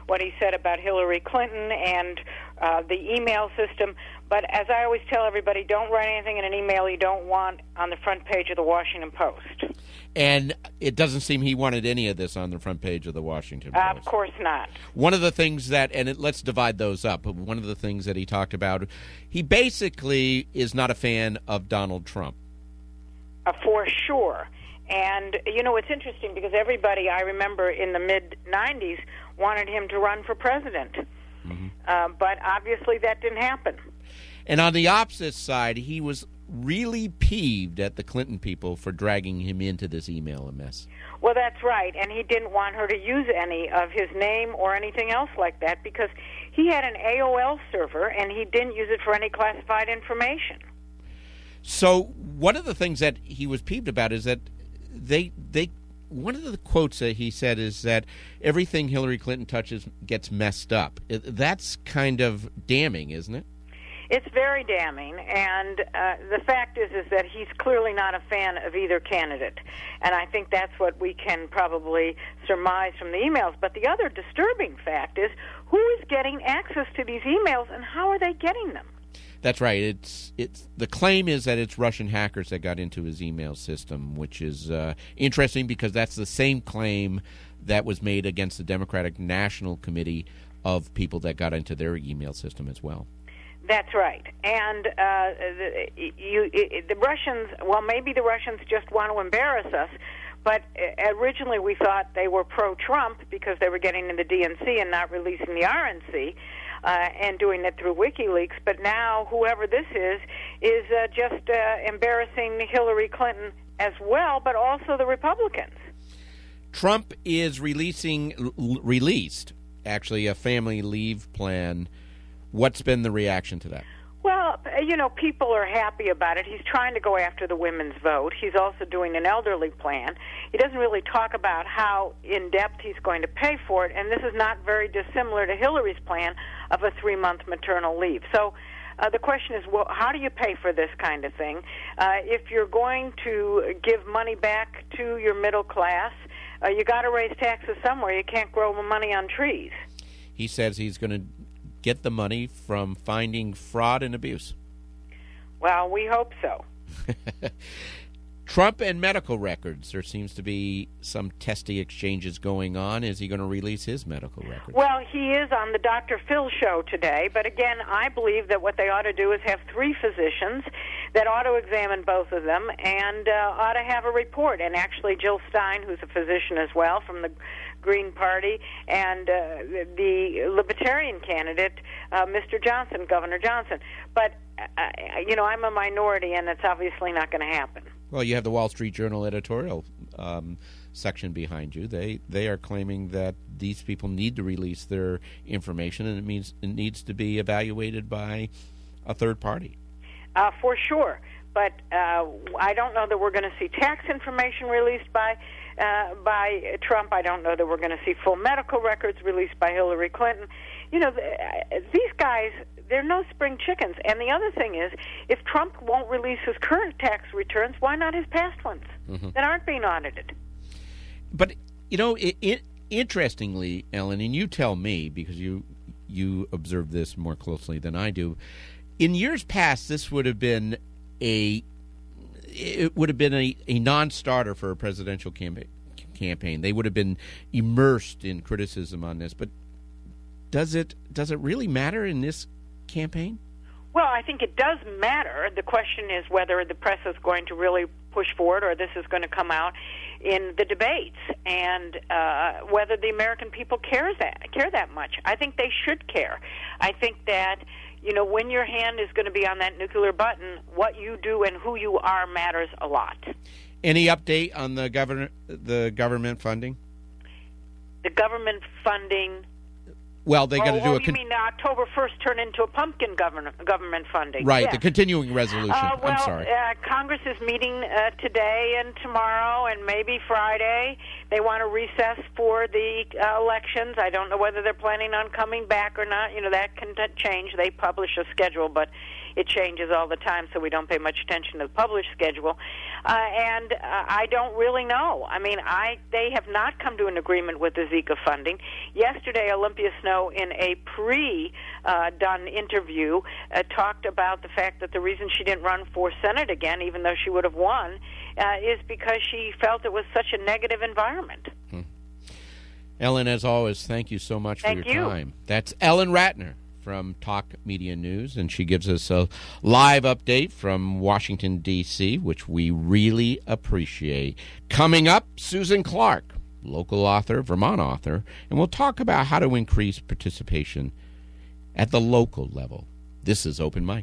what he said about Hillary Clinton and the email system. But as I always tell everybody, don't write anything in an email you don't want on the front page of the Washington Post. And it doesn't seem he wanted any of this on the front page of the Washington Post. Of course not. One of the things that, let's divide those up, one of the things that he talked about, he basically is not a fan of Donald Trump. For sure. And, it's interesting because everybody, I remember in the mid-'90s, wanted him to run for president. Mm-hmm. But obviously that didn't happen. And on the opposite side, he was really peeved at the Clinton people for dragging him into this email mess. Well, that's right. And he didn't want her to use any of his name or anything else like that because he had an AOL server and he didn't use it for any classified information. So one of the things that he was peeved about is that one of the quotes that he said is that everything Hillary Clinton touches gets messed up. That's kind of damning, isn't it? It's very damning, and the fact is that he's clearly not a fan of either candidate, and I think that's what we can probably surmise from the emails. But the other disturbing fact is who is getting access to these emails, and how are they getting them? That's right. It's the claim is that it's Russian hackers that got into his email system, which is interesting because that's the same claim that was made against the Democratic National Committee of people that got into their email system as well. That's right. And the Russians, well, maybe the Russians just want to embarrass us, but originally we thought they were pro-Trump because they were getting in the DNC and not releasing the RNC and doing it through WikiLeaks. But now whoever this is just embarrassing Hillary Clinton as well, but also the Republicans. Trump is released, actually, a family leave plan. What's been the reaction to that? Well, people are happy about it. He's trying to go after the women's vote. He's also doing an elderly plan. He doesn't really talk about how in-depth he's going to pay for it, and this is not very dissimilar to Hillary's plan of a 3-month maternal leave. So the question is, well, how do you pay for this kind of thing? If you're going to give money back to your middle class, you got to raise taxes somewhere. You can't grow money on trees. He says he's going to get the money from finding fraud and abuse. Well, we hope so. Trump and medical records. There seems to be some testy exchanges going on. Is he going to release his medical records? Well, he is on the Dr. Phil show today, but again, I believe that what they ought to do is have 3 physicians that ought to examine both of them and ought to have a report. And actually, Jill Stein, who's a physician as well from the Green Party, and the Libertarian candidate, Mr. Johnson, Governor Johnson. But, I'm a minority, and it's obviously not going to happen. Well, you have the Wall Street Journal editorial section behind you. They are claiming that these people need to release their information, and it needs to be evaluated by a third party. For sure. But I don't know that we're going to see tax information released by Trump. I don't know that we're going to see full medical records released by Hillary Clinton. These guys, they're no spring chickens. And the other thing is, if Trump won't release his current tax returns, why not his past ones that aren't being audited? But, interestingly, Ellen, and you tell me, because you observe this more closely than I do, in years past, this would have been a non-starter for a presidential campaign. They would have been immersed in criticism on this. But does it really matter in this campaign? Well, I think it does matter. The question is whether the press is going to really push forward or this is going to come out in the debates, and whether the American people care that much. I think they should care. I think that when your hand is going to be on that nuclear button, what you do and who you are matters a lot. Any update on the government funding? The government funding. Well, they got to do you mean October 1st turn into a pumpkin government funding? Right, yes. The continuing resolution. I'm sorry. Congress is meeting today and tomorrow and maybe Friday. They want to recess for the elections. I don't know whether they're planning on coming back or not. That can change. They publish a schedule, but it changes all the time, so we don't pay much attention to the published schedule. And I don't really know. I mean, they have not come to an agreement with the Zika funding. Yesterday, Olympia Snowe, in a pre-done interview, talked about the fact that the reason she didn't run for Senate again, even though she would have won, is because she felt it was such a negative environment. Ellen, as always, thank you so much for your time. That's Ellen Ratner from Talk Media News, and she gives us a live update from Washington, D.C., which we really appreciate. Coming up, Susan Clark, local author, Vermont author, and we'll talk about how to increase participation at the local level. This is Open Mic.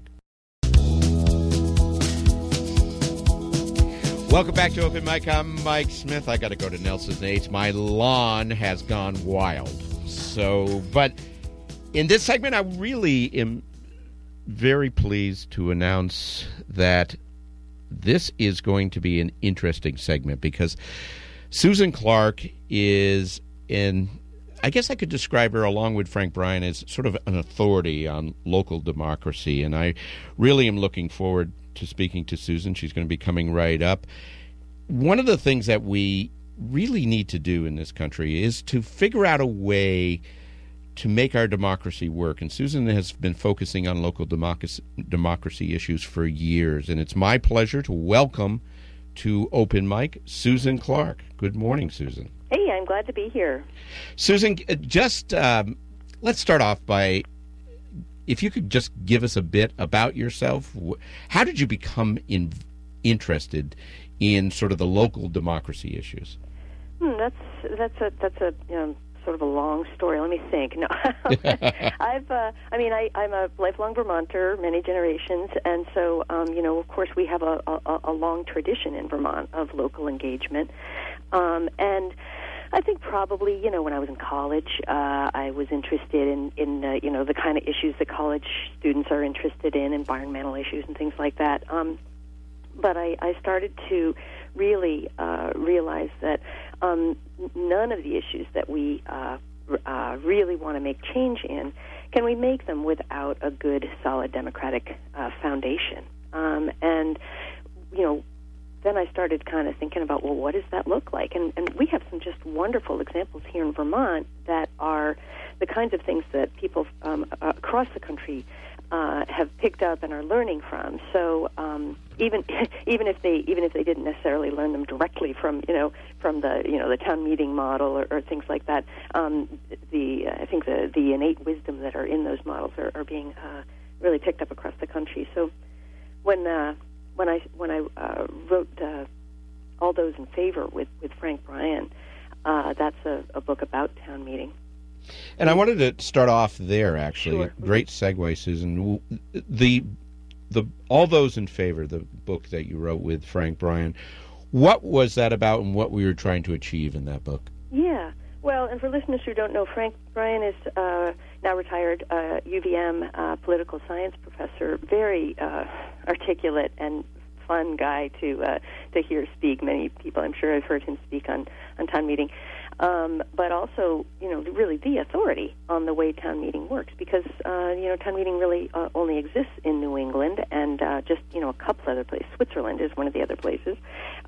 Welcome back to Open Mic. I'm Mike Smith. I got to go to Nelson's Nates. My lawn has gone wild. But in this segment, I really am very pleased to announce that this is going to be an interesting segment because Susan Clark is I guess I could describe her, along with Frank Bryan, as sort of an authority on local democracy. And I really am looking forward to speaking to Susan. She's going to be coming right up. One of the things that we really need to do in this country is to figure out a way to make our democracy work. And Susan has been focusing on local democracy issues for years. And it's my pleasure to welcome to Open Mic Susan Clark. Good morning, Susan. Hey, I'm glad to be here. Susan, just let's start off by, if you could just give us a bit about yourself. How did you become interested in sort of the local democracy issues? That's a sort of a long story. Let me think. No, I'm a lifelong Vermonter, many generations, and so of course, we have a long tradition in Vermont of local engagement, and I think probably, when I was in college, I was interested in the kind of issues that college students are interested in, environmental issues and things like that. But I started to really realize that none of the issues that we really want to make change in, can we make them without a good, solid democratic foundation? Then I started kind of thinking about, well, what does that look like? And we have some just wonderful examples here in Vermont that are the kinds of things that people across the country have picked up and are learning from. So even if they didn't necessarily learn them directly from the town meeting model or things like that, I think the innate wisdom that are in those models are being really picked up across the country. So when I wrote All Those in Favor with Frank Bryan, that's a book about town meeting. And I wanted to start off there, actually. Sure. Great segue, Susan. The All Those in Favor, the book that you wrote with Frank Bryan, what was that about and what we were trying to achieve in that book? Yeah. Well, and for listeners who don't know, Frank Bryan is now retired UVM political science professor, very articulate and fun guy to hear speak. Many people, I'm sure, have heard him speak on town meeting. But also, really the authority on the way town meeting works, because, town meeting really only exists in New England and just, a couple other places. Switzerland is one of the other places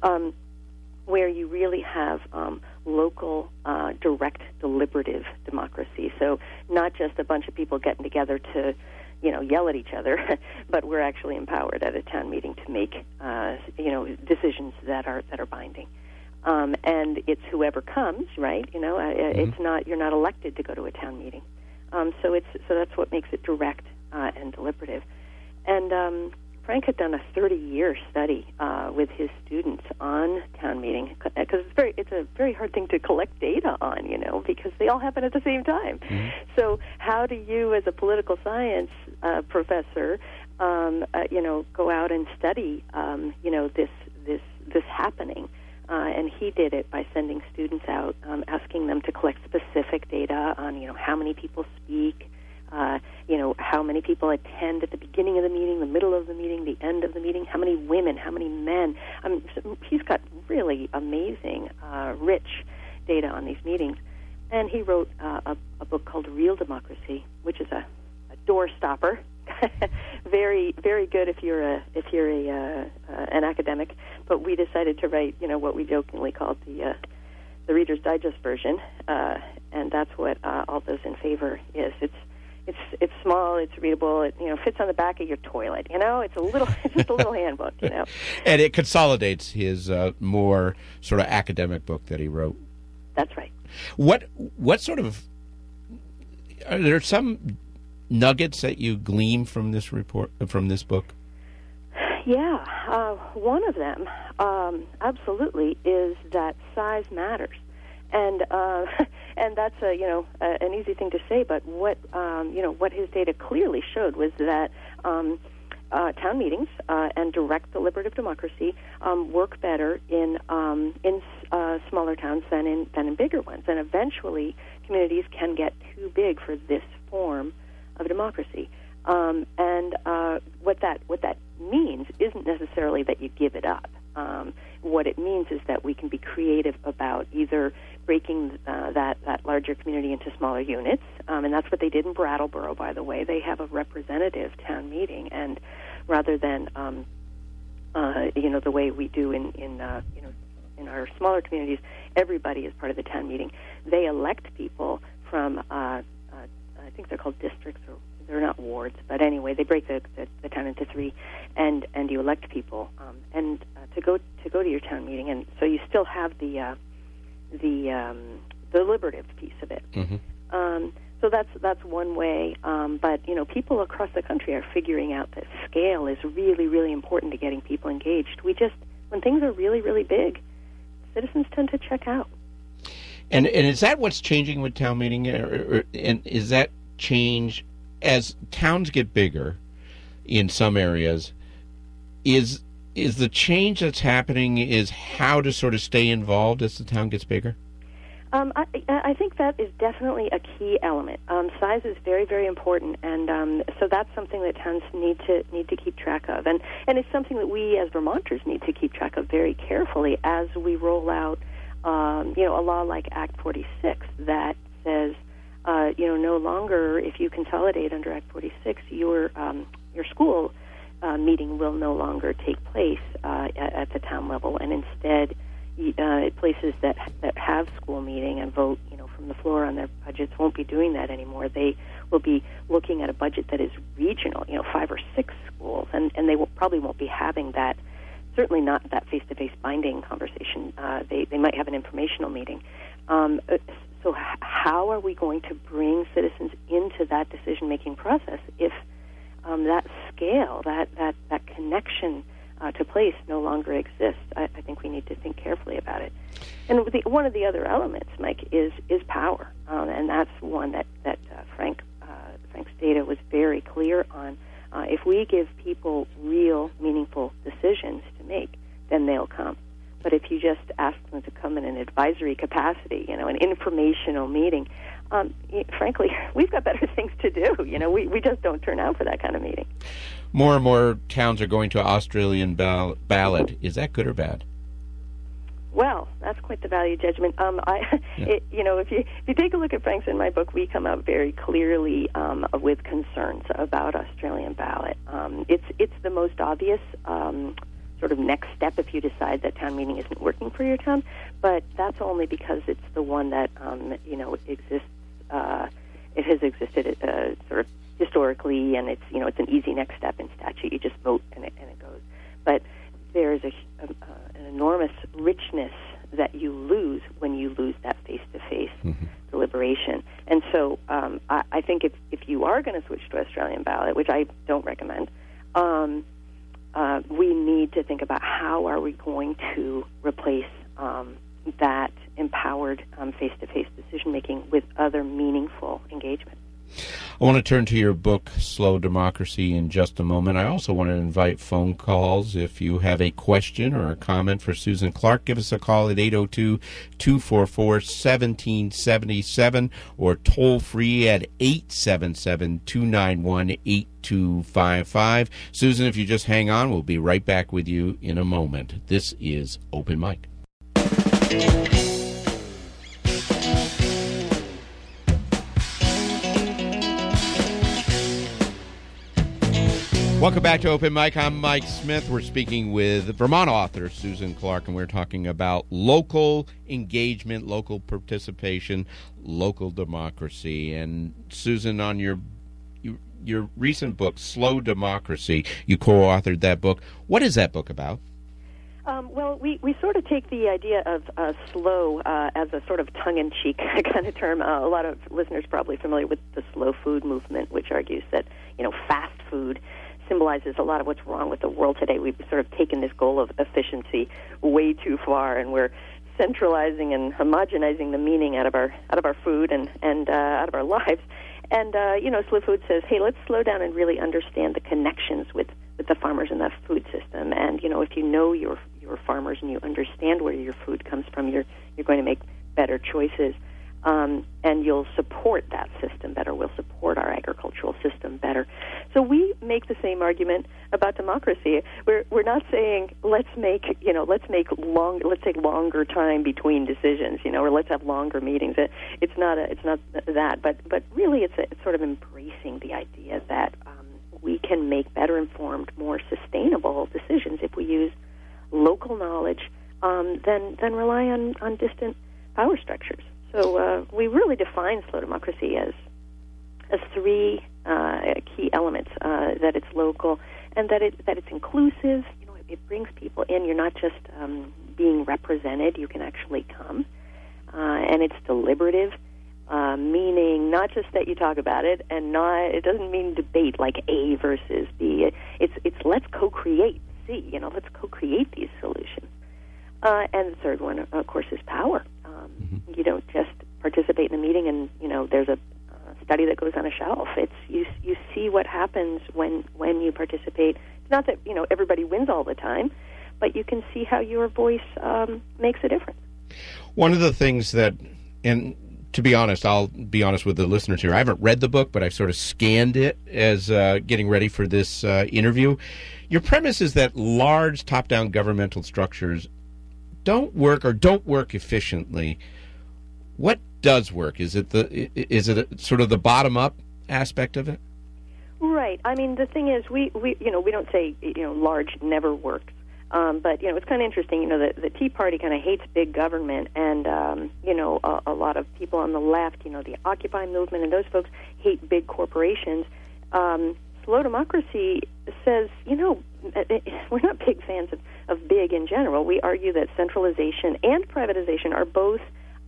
where you really have local, direct, deliberative democracy. So not just a bunch of people getting together to, yell at each other, but we're actually empowered at a town meeting to make, decisions that are binding. And it's whoever comes, right? It's not, you're not elected to go to a town meeting. So that's what makes it direct and deliberative. And Frank had done a 30-year study with his students on town meeting, because it's a very hard thing to collect data on, because they all happen at the same time. Mm-hmm. So how do you, as a political science professor, go out and study, this happening? And he did it by sending students out, asking them to collect specific data on, how many people speak, how many people attend at the beginning of the meeting, the middle of the meeting, the end of the meeting, how many women, how many men. He's got really amazing, rich data on these meetings. And he wrote a book called Real Democracy, which is a door stopper very, very good if you're an academic. But we decided to write, what we jokingly called the Reader's Digest version, and that's what All Those in Favor is. It's small, it's readable, it fits on the back of your toilet. It's just a little handbook. And it consolidates his more sort of academic book that he wrote. That's right. What sort of are there some nuggets that you glean from this report, from this book? Yeah, one of them absolutely is that size matters, and that's an easy thing to say. But what his data clearly showed was that town meetings and direct deliberative democracy work better in smaller towns than in bigger ones, and eventually communities can get too big for this form of democracy. And what that means isn't necessarily that you give it up. What it means is that we can be creative about either breaking that larger community into smaller units, and that's what they did in Brattleboro, by the way. They have a representative town meeting, and rather than the way we do in our smaller communities, everybody is part of the town meeting. They elect people from I think they're called districts, or they're not wards, but anyway, they break the town into three, and you elect people and to go to your town meeting, and so you still have the deliberative piece of it. Mm-hmm. So that's one way, but people across the country are figuring out that scale is really, really important to getting people engaged. When things are really, really big, citizens tend to check out. And is that what's changing with town meeting, and is that change as towns get bigger in some areas? Is the change that's happening is how to sort of stay involved as the town gets bigger? I think that is definitely a key element. Size is very, very important, and so that's something that towns need to keep track of, and it's something that we as Vermonters need to keep track of very carefully as we roll out, a law like Act 46 that says, no longer, if you consolidate under Act 46, your school meeting will no longer take place at the town level, and instead, places that have school meeting and vote, from the floor on their budgets won't be doing that anymore. They will be looking at a budget that is regional, 5 or 6 schools, and they probably won't be having that. Certainly not that face-to-face binding conversation. They might have an informational meeting. So how are we going to bring citizens into that decision-making process if that scale, that connection to place no longer exists? I think we need to think carefully about it. And one of the other elements, Mike, is power, and that's one that Frank's data was very clear on. If we give people real, meaningful decisions to make, then they'll come. But if you just ask them to come in an advisory capacity, an informational meeting, frankly, we've got better things to do. We just don't turn out for that kind of meeting. More and more towns are going to Australian ballot. Is that good or bad? Well, that's quite the value judgment. If you take a look at Frank's in my book, we come out very clearly with concerns about Australian ballot. It's the most obvious sort of next step if you decide that town meeting isn't working for your town, but that's only because it's the one that exists. It has existed sort of historically, and it's an easy next step in statute. You just vote and it goes. But there's an enormous richness that you lose when you lose that face-to-face deliberation. And so I think if you are going to switch to Australian ballot, which I don't recommend, we need to think about how are we going to replace that empowered face-to-face decision-making with other meaningful engagement. I want to turn to your book, Slow Democracy, in just a moment. I also want to invite phone calls. If you have a question or a comment for Susan Clark, give us a call at 802-244-1777 or toll free at 877-291-8255. Susan, if you just hang on, we'll be right back with you in a moment. This is Open Mic. Welcome back to Open Mic. I'm Mike Smith. We're speaking with Vermont author Susan Clark, and we're talking about local engagement, local participation, local democracy. And Susan, on your recent book, Slow Democracy, you co-authored that book. What is that book about? Well, we sort of take the idea of slow as a sort of tongue-in-cheek kind of term. A lot of listeners are probably familiar with the slow food movement, which argues that, fast food symbolizes a lot of what's wrong with the world today. We've sort of taken this goal of efficiency way too far, and we're centralizing and homogenizing the meaning out of our food and out of our lives. And slow food says, hey, let's slow down and really understand the connections with the farmers in the food system. And if you know your farmers and you understand where your food comes from, you're going to make better choices. And you'll support that system better. We'll support our agricultural system better. So we make the same argument about democracy. We're not saying let's take longer time between decisions, or let's have longer meetings. It's not that, but really it's sort of embracing the idea that we can make better informed, more sustainable decisions if we use local knowledge than rely on distant power structures. So we really define slow democracy as three key elements: that it's local, and that it's inclusive. It brings people in. You're not just being represented; you can actually come, and it's deliberative, meaning not just that you talk about it, and it doesn't mean debate like A versus B. It's let's co-create C. Let's co-create these solutions. And the third one, of course, is power. You don't just participate in the meeting and, there's a study that goes on a shelf. It's you see what happens when you participate. It's not that, everybody wins all the time, but you can see how your voice makes a difference. One of the things that, and to be honest, I'll be honest with the listeners here, I haven't read the book, but I've sort of scanned it as getting ready for this interview. Your premise is that large top-down governmental structures don't work efficiently. What does work? Is it sort of the bottom-up aspect of it? Right. I mean, the thing is, we don't say large never works, but it's kind of interesting. The Tea Party kind of hates big government, and a lot of people on the left, the Occupy movement, and those folks hate big corporations. Slow democracy says, we're not big fans of big in general. We argue that centralization and privatization are both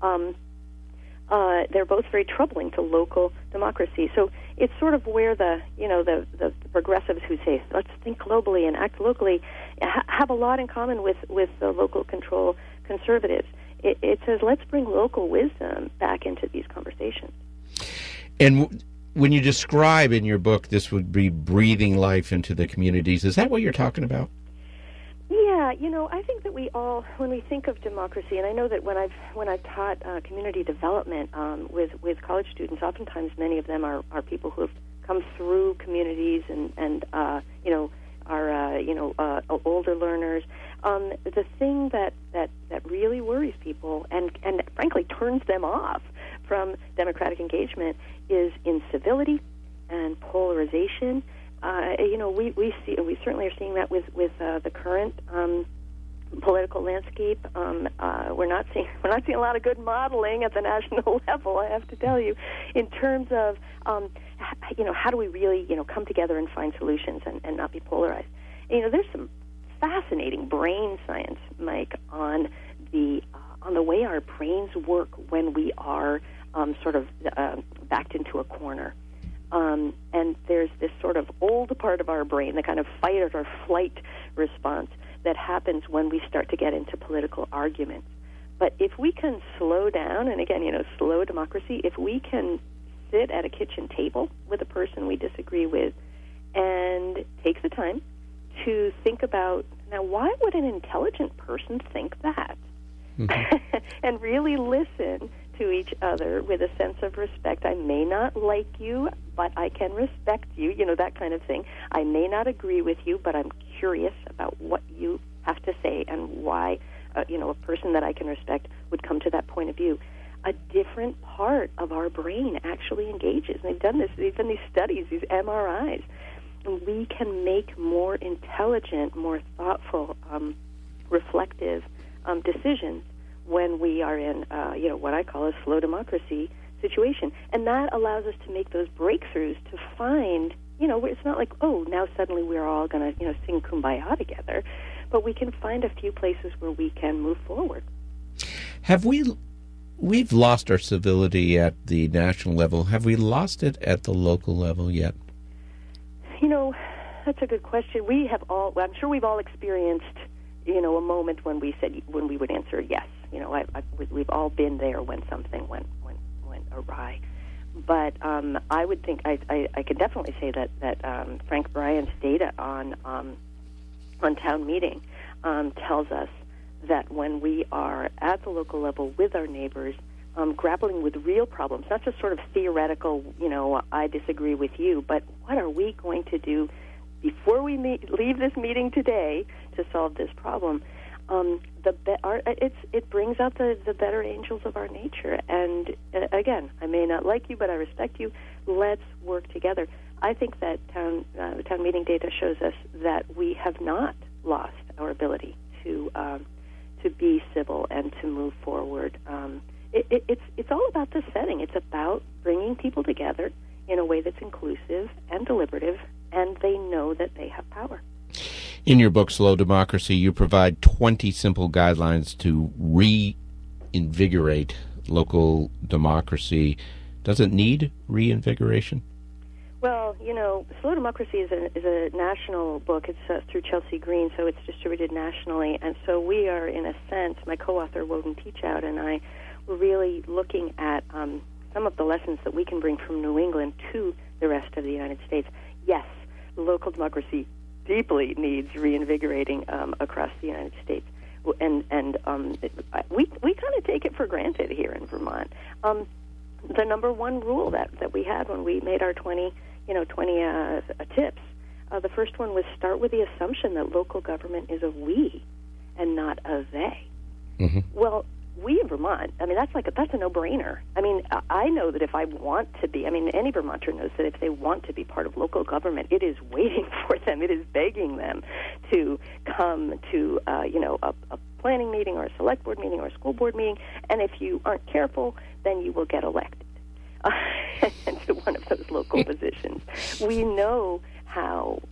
they're both very troubling to local democracy. So it's sort of where the progressives who say let's think globally and act locally have a lot in common with the local control conservatives. It says let's bring local wisdom back into these conversations. And when you describe in your book this would be breathing life into the communities, is that what you're talking about? Yeah, I think that we all, when we think of democracy, and I know that when I've taught community development with college students, oftentimes many of them are people who have come through communities and are older learners. The thing that really worries people and frankly turns them off from democratic engagement is incivility and polarization. We certainly are seeing that with the current political landscape. We're not seeing a lot of good modeling at the national level, I have to tell you, in terms of how do we really come together and find solutions and not be polarized. And, there's some fascinating brain science, Mike, on the way our brains work when we are sort of backed into a corner. And there's this sort of old part of our brain, the kind of fight or flight response that happens when we start to get into political arguments. But if we can slow down, and again, slow democracy, if we can sit at a kitchen table with a person we disagree with and take the time to think about, now, why would an intelligent person think that? Mm-hmm. And really listen to each other with a sense of respect. I may not like you, but I can respect you, that kind of thing. I may not agree with you, but I'm curious about what you have to say and why, a person that I can respect would come to that point of view. A different part of our brain actually engages. And they've done these studies, these MRIs, and we can make more intelligent, more thoughtful, reflective decisions when we are in, what I call a slow democracy situation. And that allows us to make those breakthroughs to find, it's not like, now suddenly we're all going to, sing Kumbaya together, but we can find a few places where we can move forward. We've lost our civility at the national level. Have we lost it at the local level yet? That's a good question. I'm sure we've all experienced, a moment when we would answer yes. We've all been there when something went awry. But I would think I could definitely say that Frank Bryan's data on town meeting tells us that when we are at the local level with our neighbors, grappling with real problems, not just sort of theoretical, I disagree with you, but what are we going to do before we leave this meeting today to solve this problem? It brings out the better angels of our nature. And again, I may not like you, but I respect you. Let's work together. I think that town meeting data shows us that we have not lost our ability to be civil and to move forward. It's all about the setting. It's about bringing people together in a way that's inclusive and deliberative, and they know that they have power. In your book, Slow Democracy, you provide 20 simple guidelines to reinvigorate local democracy. Does it need reinvigoration? Well, Slow Democracy is a national book. It's through Chelsea Green, so it's distributed nationally. And so we are, in a sense, my co-author, Woden Teachout, and I were really looking at some of the lessons that we can bring from New England to the rest of the United States. Yes, local democracy deeply needs reinvigorating across the United States. And we kind of take it for granted here in Vermont. The number one rule that we had when we made our 20 tips, the first one was start with the assumption that local government is a we and not a they. Mm-hmm. Well, we in Vermont, that's a no-brainer. I know that if I want to be, any Vermonter knows that if they want to be part of local government, it is waiting for them. It is begging them to come to, a planning meeting or a select board meeting or a school board meeting. And if you aren't careful, then you will get elected to one of those local positions. We know how,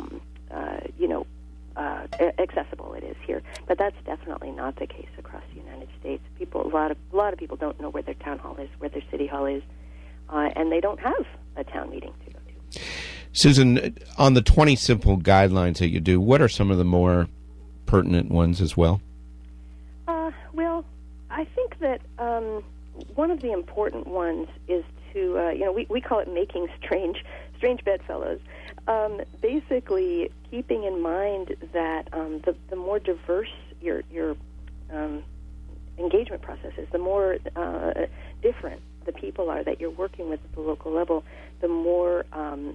accessible it is here, but that's definitely not the case across the United States. A lot of people don't know where their town hall is, where their city hall is, and they don't have a town meeting to go to. Susan, on the 20 simple guidelines that you do, what are some of the more pertinent ones as well? Well, I think that one of the important ones is to, we call it making strange bedfellows. Basically, keeping in mind that the more diverse your engagement process is, the more different the people are that you're working with at the local level, the more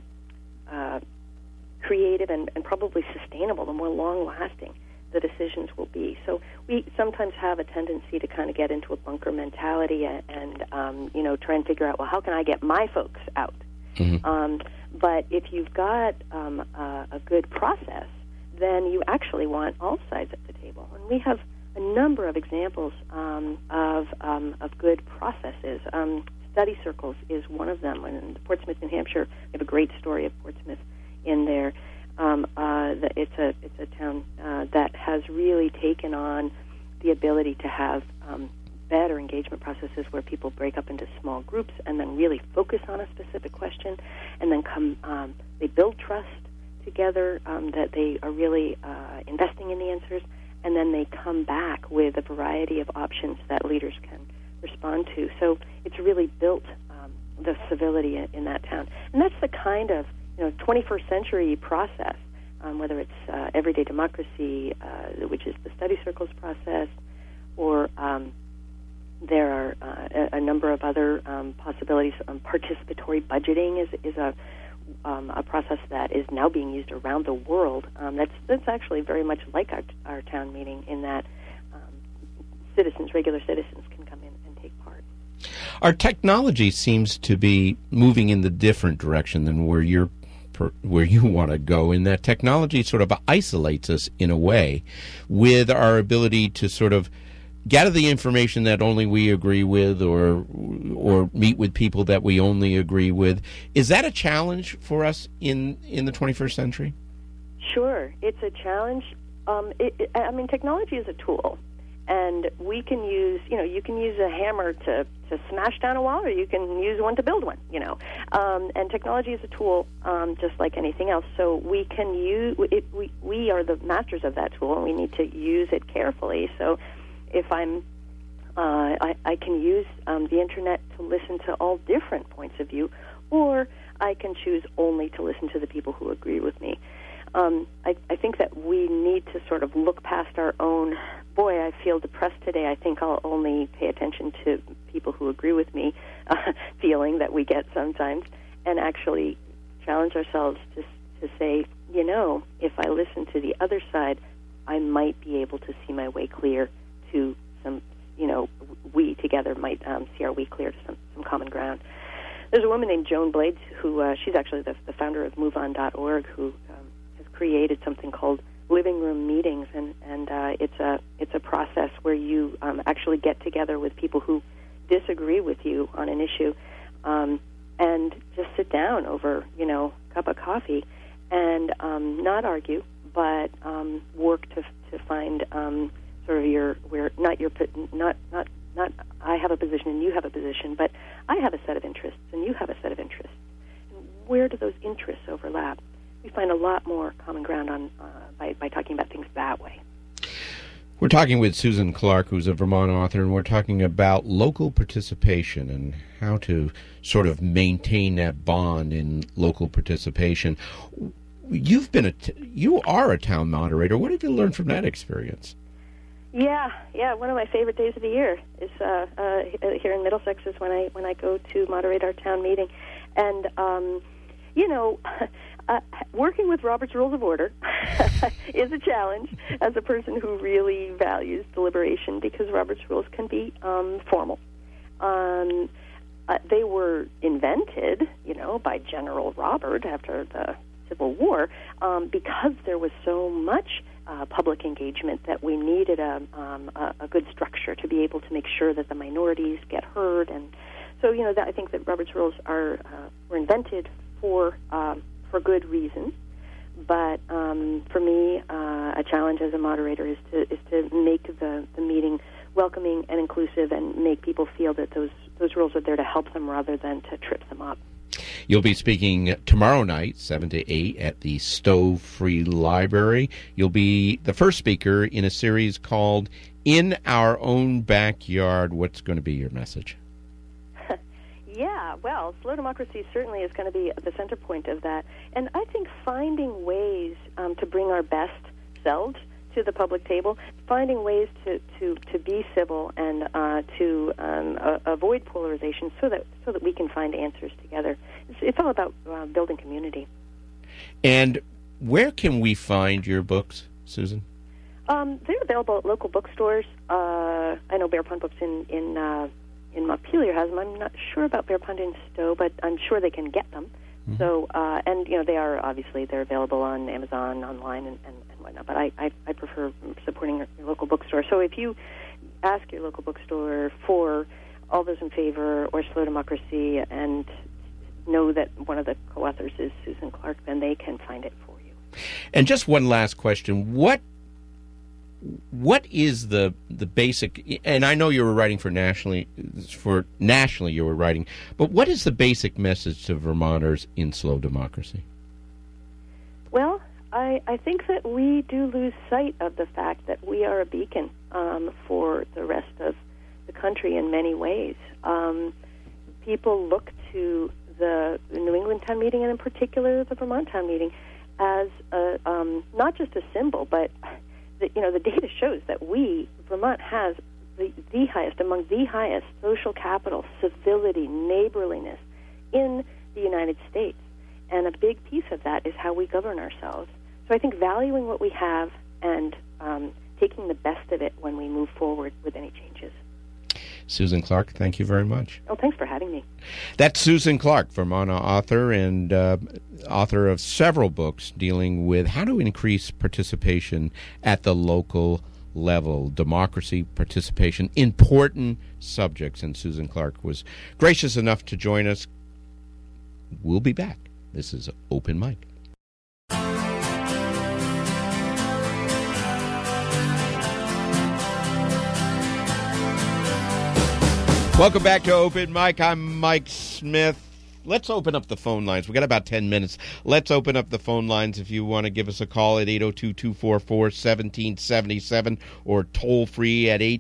creative and probably sustainable, the more long-lasting the decisions will be. So we sometimes have a tendency to kind of get into a bunker mentality and try and figure out, well, how can I get my folks out? Mm-hmm. But if you've got a good process, then you actually want all sides at the table. And we have a number of examples of good processes. Study circles is one of them. In Portsmouth, New Hampshire, we have a great story of Portsmouth in there. It's a town that has really taken on the ability to have better engagement processes where people break up into small groups and then really focus on a specific question, and then they build trust together, that they are really investing in the answers, and then they come back with a variety of options that leaders can respond to. So it's really built the civility in that town. And that's the kind of 21st century process, whether it's everyday democracy, which is the study circles process, or there are a number of other possibilities. Participatory budgeting is a process that is now being used around the world. That's actually very much like our town meeting in that regular citizens can come in and take part. Our technology seems to be moving in the different direction than where you're where you want to go, in that technology sort of isolates us in a way with our ability to sort of gather the information that only we agree with, or meet with people that we only agree with. Is that a challenge for us in the 21st century? Sure, it's a challenge. Technology is a tool, and we can use, you can use a hammer to smash down a wall, or you can use one to build one, and technology is a tool, just like anything else. So we can use it. We are the masters of that tool, and we need to use it carefully. So if I can use the internet to listen to all different points of view, or I can choose only to listen to the people who agree with me. I think that we need to sort of look past our own, boy, I feel depressed today, I think I'll only pay attention to people who agree with me, feeling that we get sometimes, and actually challenge ourselves to say, if I listen to the other side, I might be able to see my way clear to some, we together might see our way clear to some common ground. There's a woman named Joan Blades who, she's actually the founder of MoveOn.org, who has created something called living room meetings, and it's a process where you actually get together with people who disagree with you on an issue, and just sit down over a cup of coffee and not argue, but work to find sort of not I have a position and you have a position, but I have a set of interests and you have a set of interests. And where do those interests overlap? We find a lot more common ground by talking about things that way. We're talking with Susan Clark, who's a Vermont author, and we're talking about local participation and how to sort of maintain that bond in local participation. You are a town moderator. What have you learned from that experience? Yeah. One of my favorite days of the year is here in Middlesex is when I go to moderate our town meeting, and working with Robert's Rules of Order is a challenge as a person who really values deliberation, because Robert's Rules can be formal. They were invented, by General Robert after the Civil War, because there was so much public engagement that we needed a good structure to be able to make sure that the minorities get heard. And so, I think that Robert's Rules were invented for good reasons. But for me, a challenge as a moderator is to make the meeting welcoming and inclusive, and make people feel that those rules are there to help them rather than to trip them up. You'll be speaking tomorrow night, 7 to 8, at the Stowe Free Library. You'll be the first speaker in a series called In Our Own Backyard. What's going to be your message? Yeah, well, slow democracy certainly is going to be the center point of that. And I think finding ways to bring our best selves to the public table, finding ways to be civil and to avoid polarization, so that we can find answers together. It's all about building community. And where can we find your books, Susan? They're available at local bookstores. I know Bear Pond Books in Montpelier has them. I'm not sure about Bear Pond in Stowe, but I'm sure they can get them. Mm-hmm. So, and they are they're available on Amazon, online, and whatnot. But I prefer supporting your local bookstore. So if you ask your local bookstore for All Those in Favor or Slow Democracy, and know that one of the co-authors is Susan Clark, then they can find it for you. And just one last question: What is the basic? And I know you were writing for nationally you were writing, but what is the basic message to Vermonters in Slow Democracy? Well, I think that we do lose sight of the fact that we are a beacon for the rest of the country in many ways. People look to the New England Town Meeting, and in particular the Vermont Town Meeting, as not just a symbol, but the data shows that Vermont has the highest, among the highest social capital, civility, neighborliness in the United States. And a big piece of that is how we govern ourselves. So I think valuing what we have and taking the best of it when we move forward with any changes. Susan Clark, thank you very much. Oh, thanks for having me. That's Susan Clark, Vermont author and author of several books dealing with how to increase participation at the local level, democracy, participation, important subjects. And Susan Clark was gracious enough to join us. We'll be back. This is Open Mic. Welcome back to Open Mic. I'm Mike Smith. Let's open up the phone lines. We got about 10 minutes. Let's open up the phone lines if you want to give us a call at 802-244-1777 or toll free at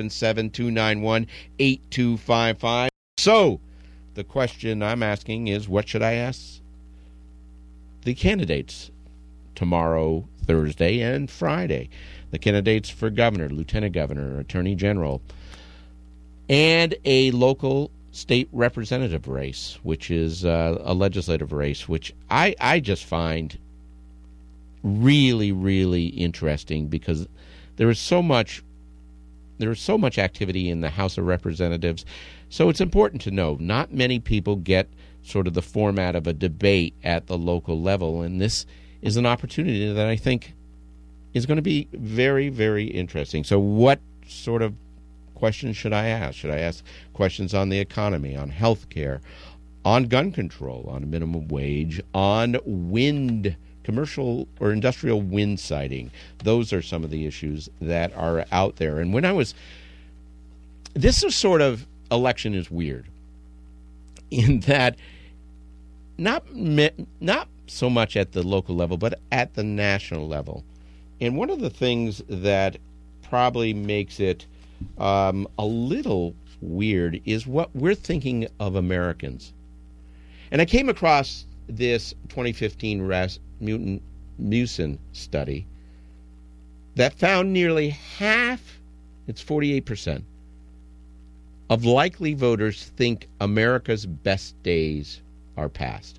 877-291-8255. So, the question I'm asking is, what should I ask the candidates tomorrow, Thursday, and Friday? The candidates for governor, lieutenant governor, attorney general, and a local state representative race, which is a legislative race, which I just find really, really interesting because there is so much activity in the House of Representatives. So it's important to know not many people get sort of the format of a debate at the local level, and this is an opportunity that I think is going to be very, very interesting. So what sort of questions should I ask? Should I ask questions on the economy, on health care, on gun control, on minimum wage, on wind, commercial or industrial wind siting? Those are some of the issues that are out there. And this is sort of election is weird in that not so much at the local level, but at the national level. And one of the things that probably makes it a little weird is what we're thinking of Americans. And I came across this 2015 Rasmussen study that found nearly half, it's 48%, of likely voters think America's best days are past.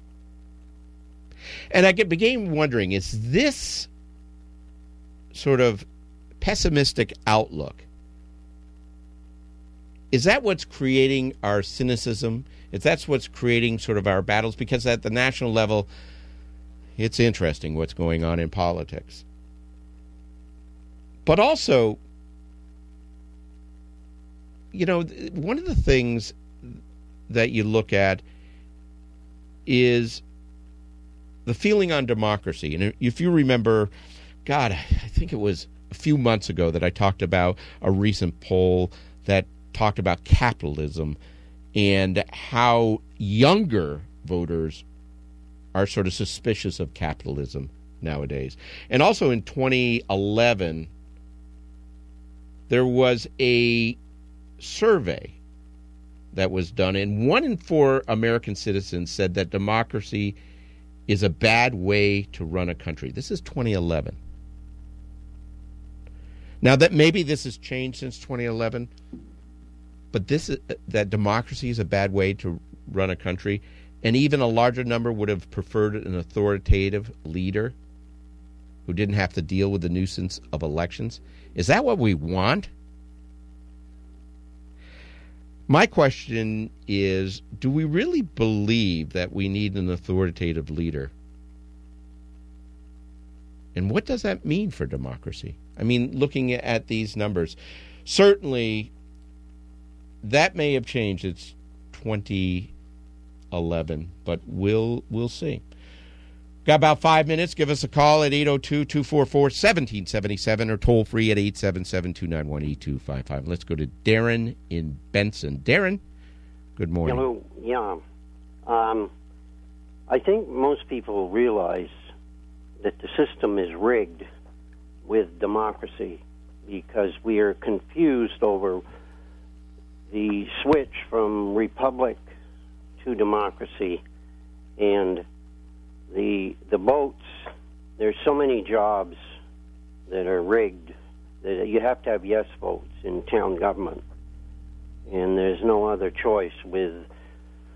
And I began wondering, is this sort of pessimistic outlook, is that what's creating our cynicism? Is that what's creating sort of our battles? Because at the national level, it's interesting what's going on in politics. But also, one of the things that you look at is the feeling on democracy. And if you remember, God, I think it was a few months ago that I talked about a recent poll that talked about capitalism and how younger voters are sort of suspicious of capitalism nowadays. And also in 2011, there was a survey that was done, and 1 in 4 American citizens said that democracy is a bad way to run a country. This is 2011. Now, that maybe this has changed since 2011, but that democracy is a bad way to run a country, and even a larger number would have preferred an authoritative leader who didn't have to deal with the nuisance of elections. Is that what we want? My question is, do we really believe that we need an authoritative leader? And what does that mean for democracy? I mean, looking at these numbers, certainly that may have changed. It's 2011, but we'll see. Got about 5 minutes. Give us a call at 802-244-1777 or toll free at 877-291-8255. Let's go to Darren in Benson. Darren, good morning. Hello. Yeah. I think most people realize that the system is rigged with democracy because we are confused over the switch from republic to democracy and the votes. There's so many jobs that are rigged that you have to have yes votes in town government, and there's no other choice with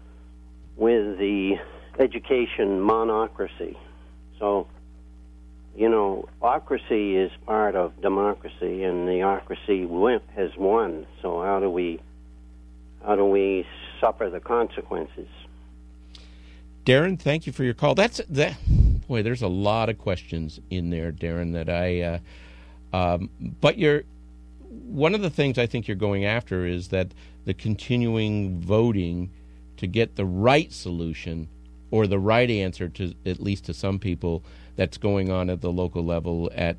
the education monocracy. So Ocracy is part of democracy, and the ocracy has won. So how do we suffer the consequences? Darren, thank you for your call. Boy, there's a lot of questions in there, Darren, that but one of the things I think you're going after is that the continuing voting to get the right solution or the right answer, to at least to some people, that's going on at the local level, at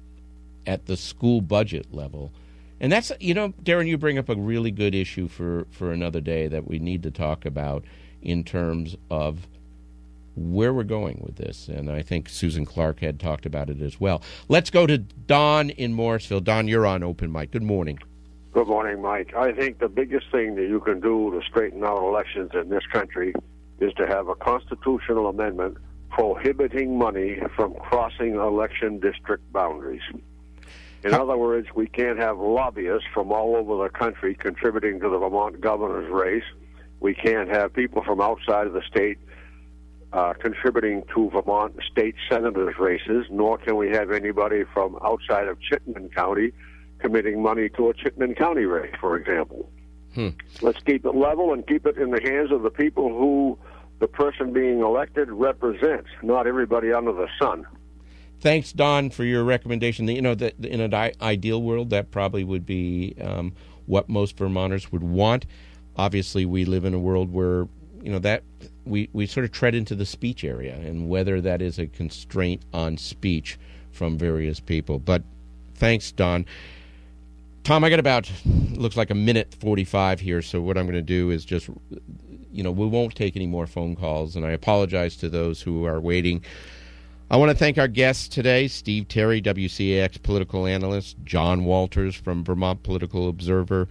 the school budget level. And that's, Darren, you bring up a really good issue for another day that we need to talk about in terms of where we're going with this. And I think Susan Clark had talked about it as well. Let's go to Don in Morrisville. Don, you're on Open Mic. Good morning. Good morning, Mike. I think the biggest thing that you can do to straighten out elections in this country is to have a constitutional amendment prohibiting money from crossing election district boundaries. In other words, we can't have lobbyists from all over the country contributing to the Vermont governor's race. We can't have people from outside of the state contributing to Vermont state senators' races, nor can we have anybody from outside of Chittenden County committing money to a Chittenden County race, for example. Let's keep it level and keep it in the hands of the people who the person being elected represents, not everybody under the sun. Thanks, Don, for your recommendation. In an ideal world, that probably would be what most Vermonters would want. Obviously, we live in a world where that we sort of tread into the speech area, and whether that is a constraint on speech from various people. But thanks, Don. Tom, I got looks like a minute 45 here, so what I'm going to do is just, we won't take any more phone calls, and I apologize to those who are waiting. I want to thank our guests today, Steve Terry, WCAX political analyst, John Walters from Vermont Political Observer,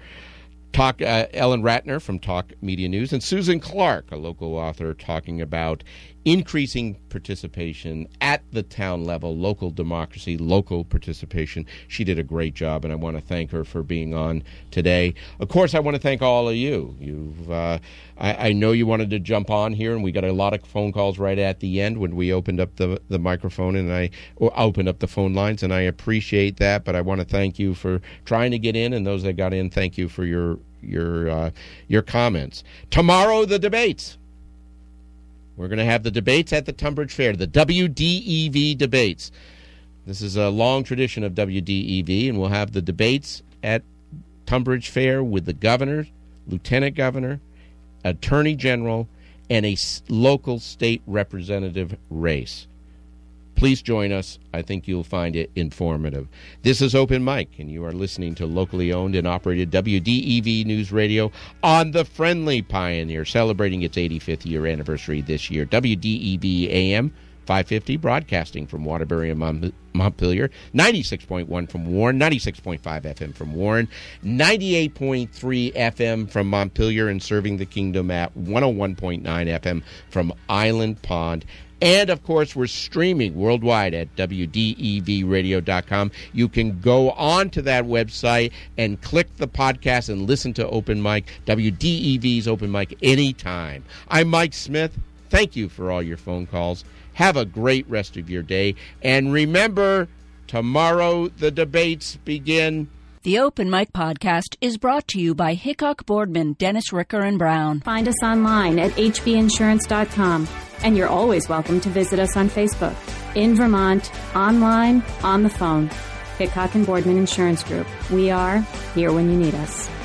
Ellen Ratner from Talk Media News, and Susan Clark, a local author, talking about increasing participation at the town level, local democracy, local participation. She did a great job, and I want to thank her for being on today. Of course, I want to thank all of you. I know you wanted to jump on here, and we got a lot of phone calls right at the end when we opened up the microphone and opened up the phone lines, and I appreciate that. But I want to thank you for trying to get in, and those that got in, thank you for your comments. Tomorrow, the debates. We're going to have the debates at the Tunbridge Fair, the WDEV debates. This is a long tradition of WDEV, and we'll have the debates at Tunbridge Fair with the governor, lieutenant governor, attorney general, and a local state representative race. Please join us. I think you'll find it informative. This is Open Mic, and you are listening to locally owned and operated WDEV News Radio on the Friendly Pioneer, celebrating its 85th year anniversary this year. WDEV AM 550, broadcasting from Waterbury and Montpelier, 96.1 from Warren, 96.5 FM from Warren, 98.3 FM from Montpelier, and serving the kingdom at 101.9 FM from Island Pond. And, of course, we're streaming worldwide at WDEVradio.com. You can go on to that website and click the podcast and listen to Open Mic, WDEV's Open Mic, anytime. I'm Mike Smith. Thank you for all your phone calls. Have a great rest of your day. And remember, tomorrow the debates begin. The Open Mic podcast is brought to you by Hickok Boardman, Dennis Ricker & Brown. Find us online at hbinsurance.com. And you're always welcome to visit us on Facebook, in Vermont, online, on the phone. Hickok & Boardman Insurance Group. We are here when you need us.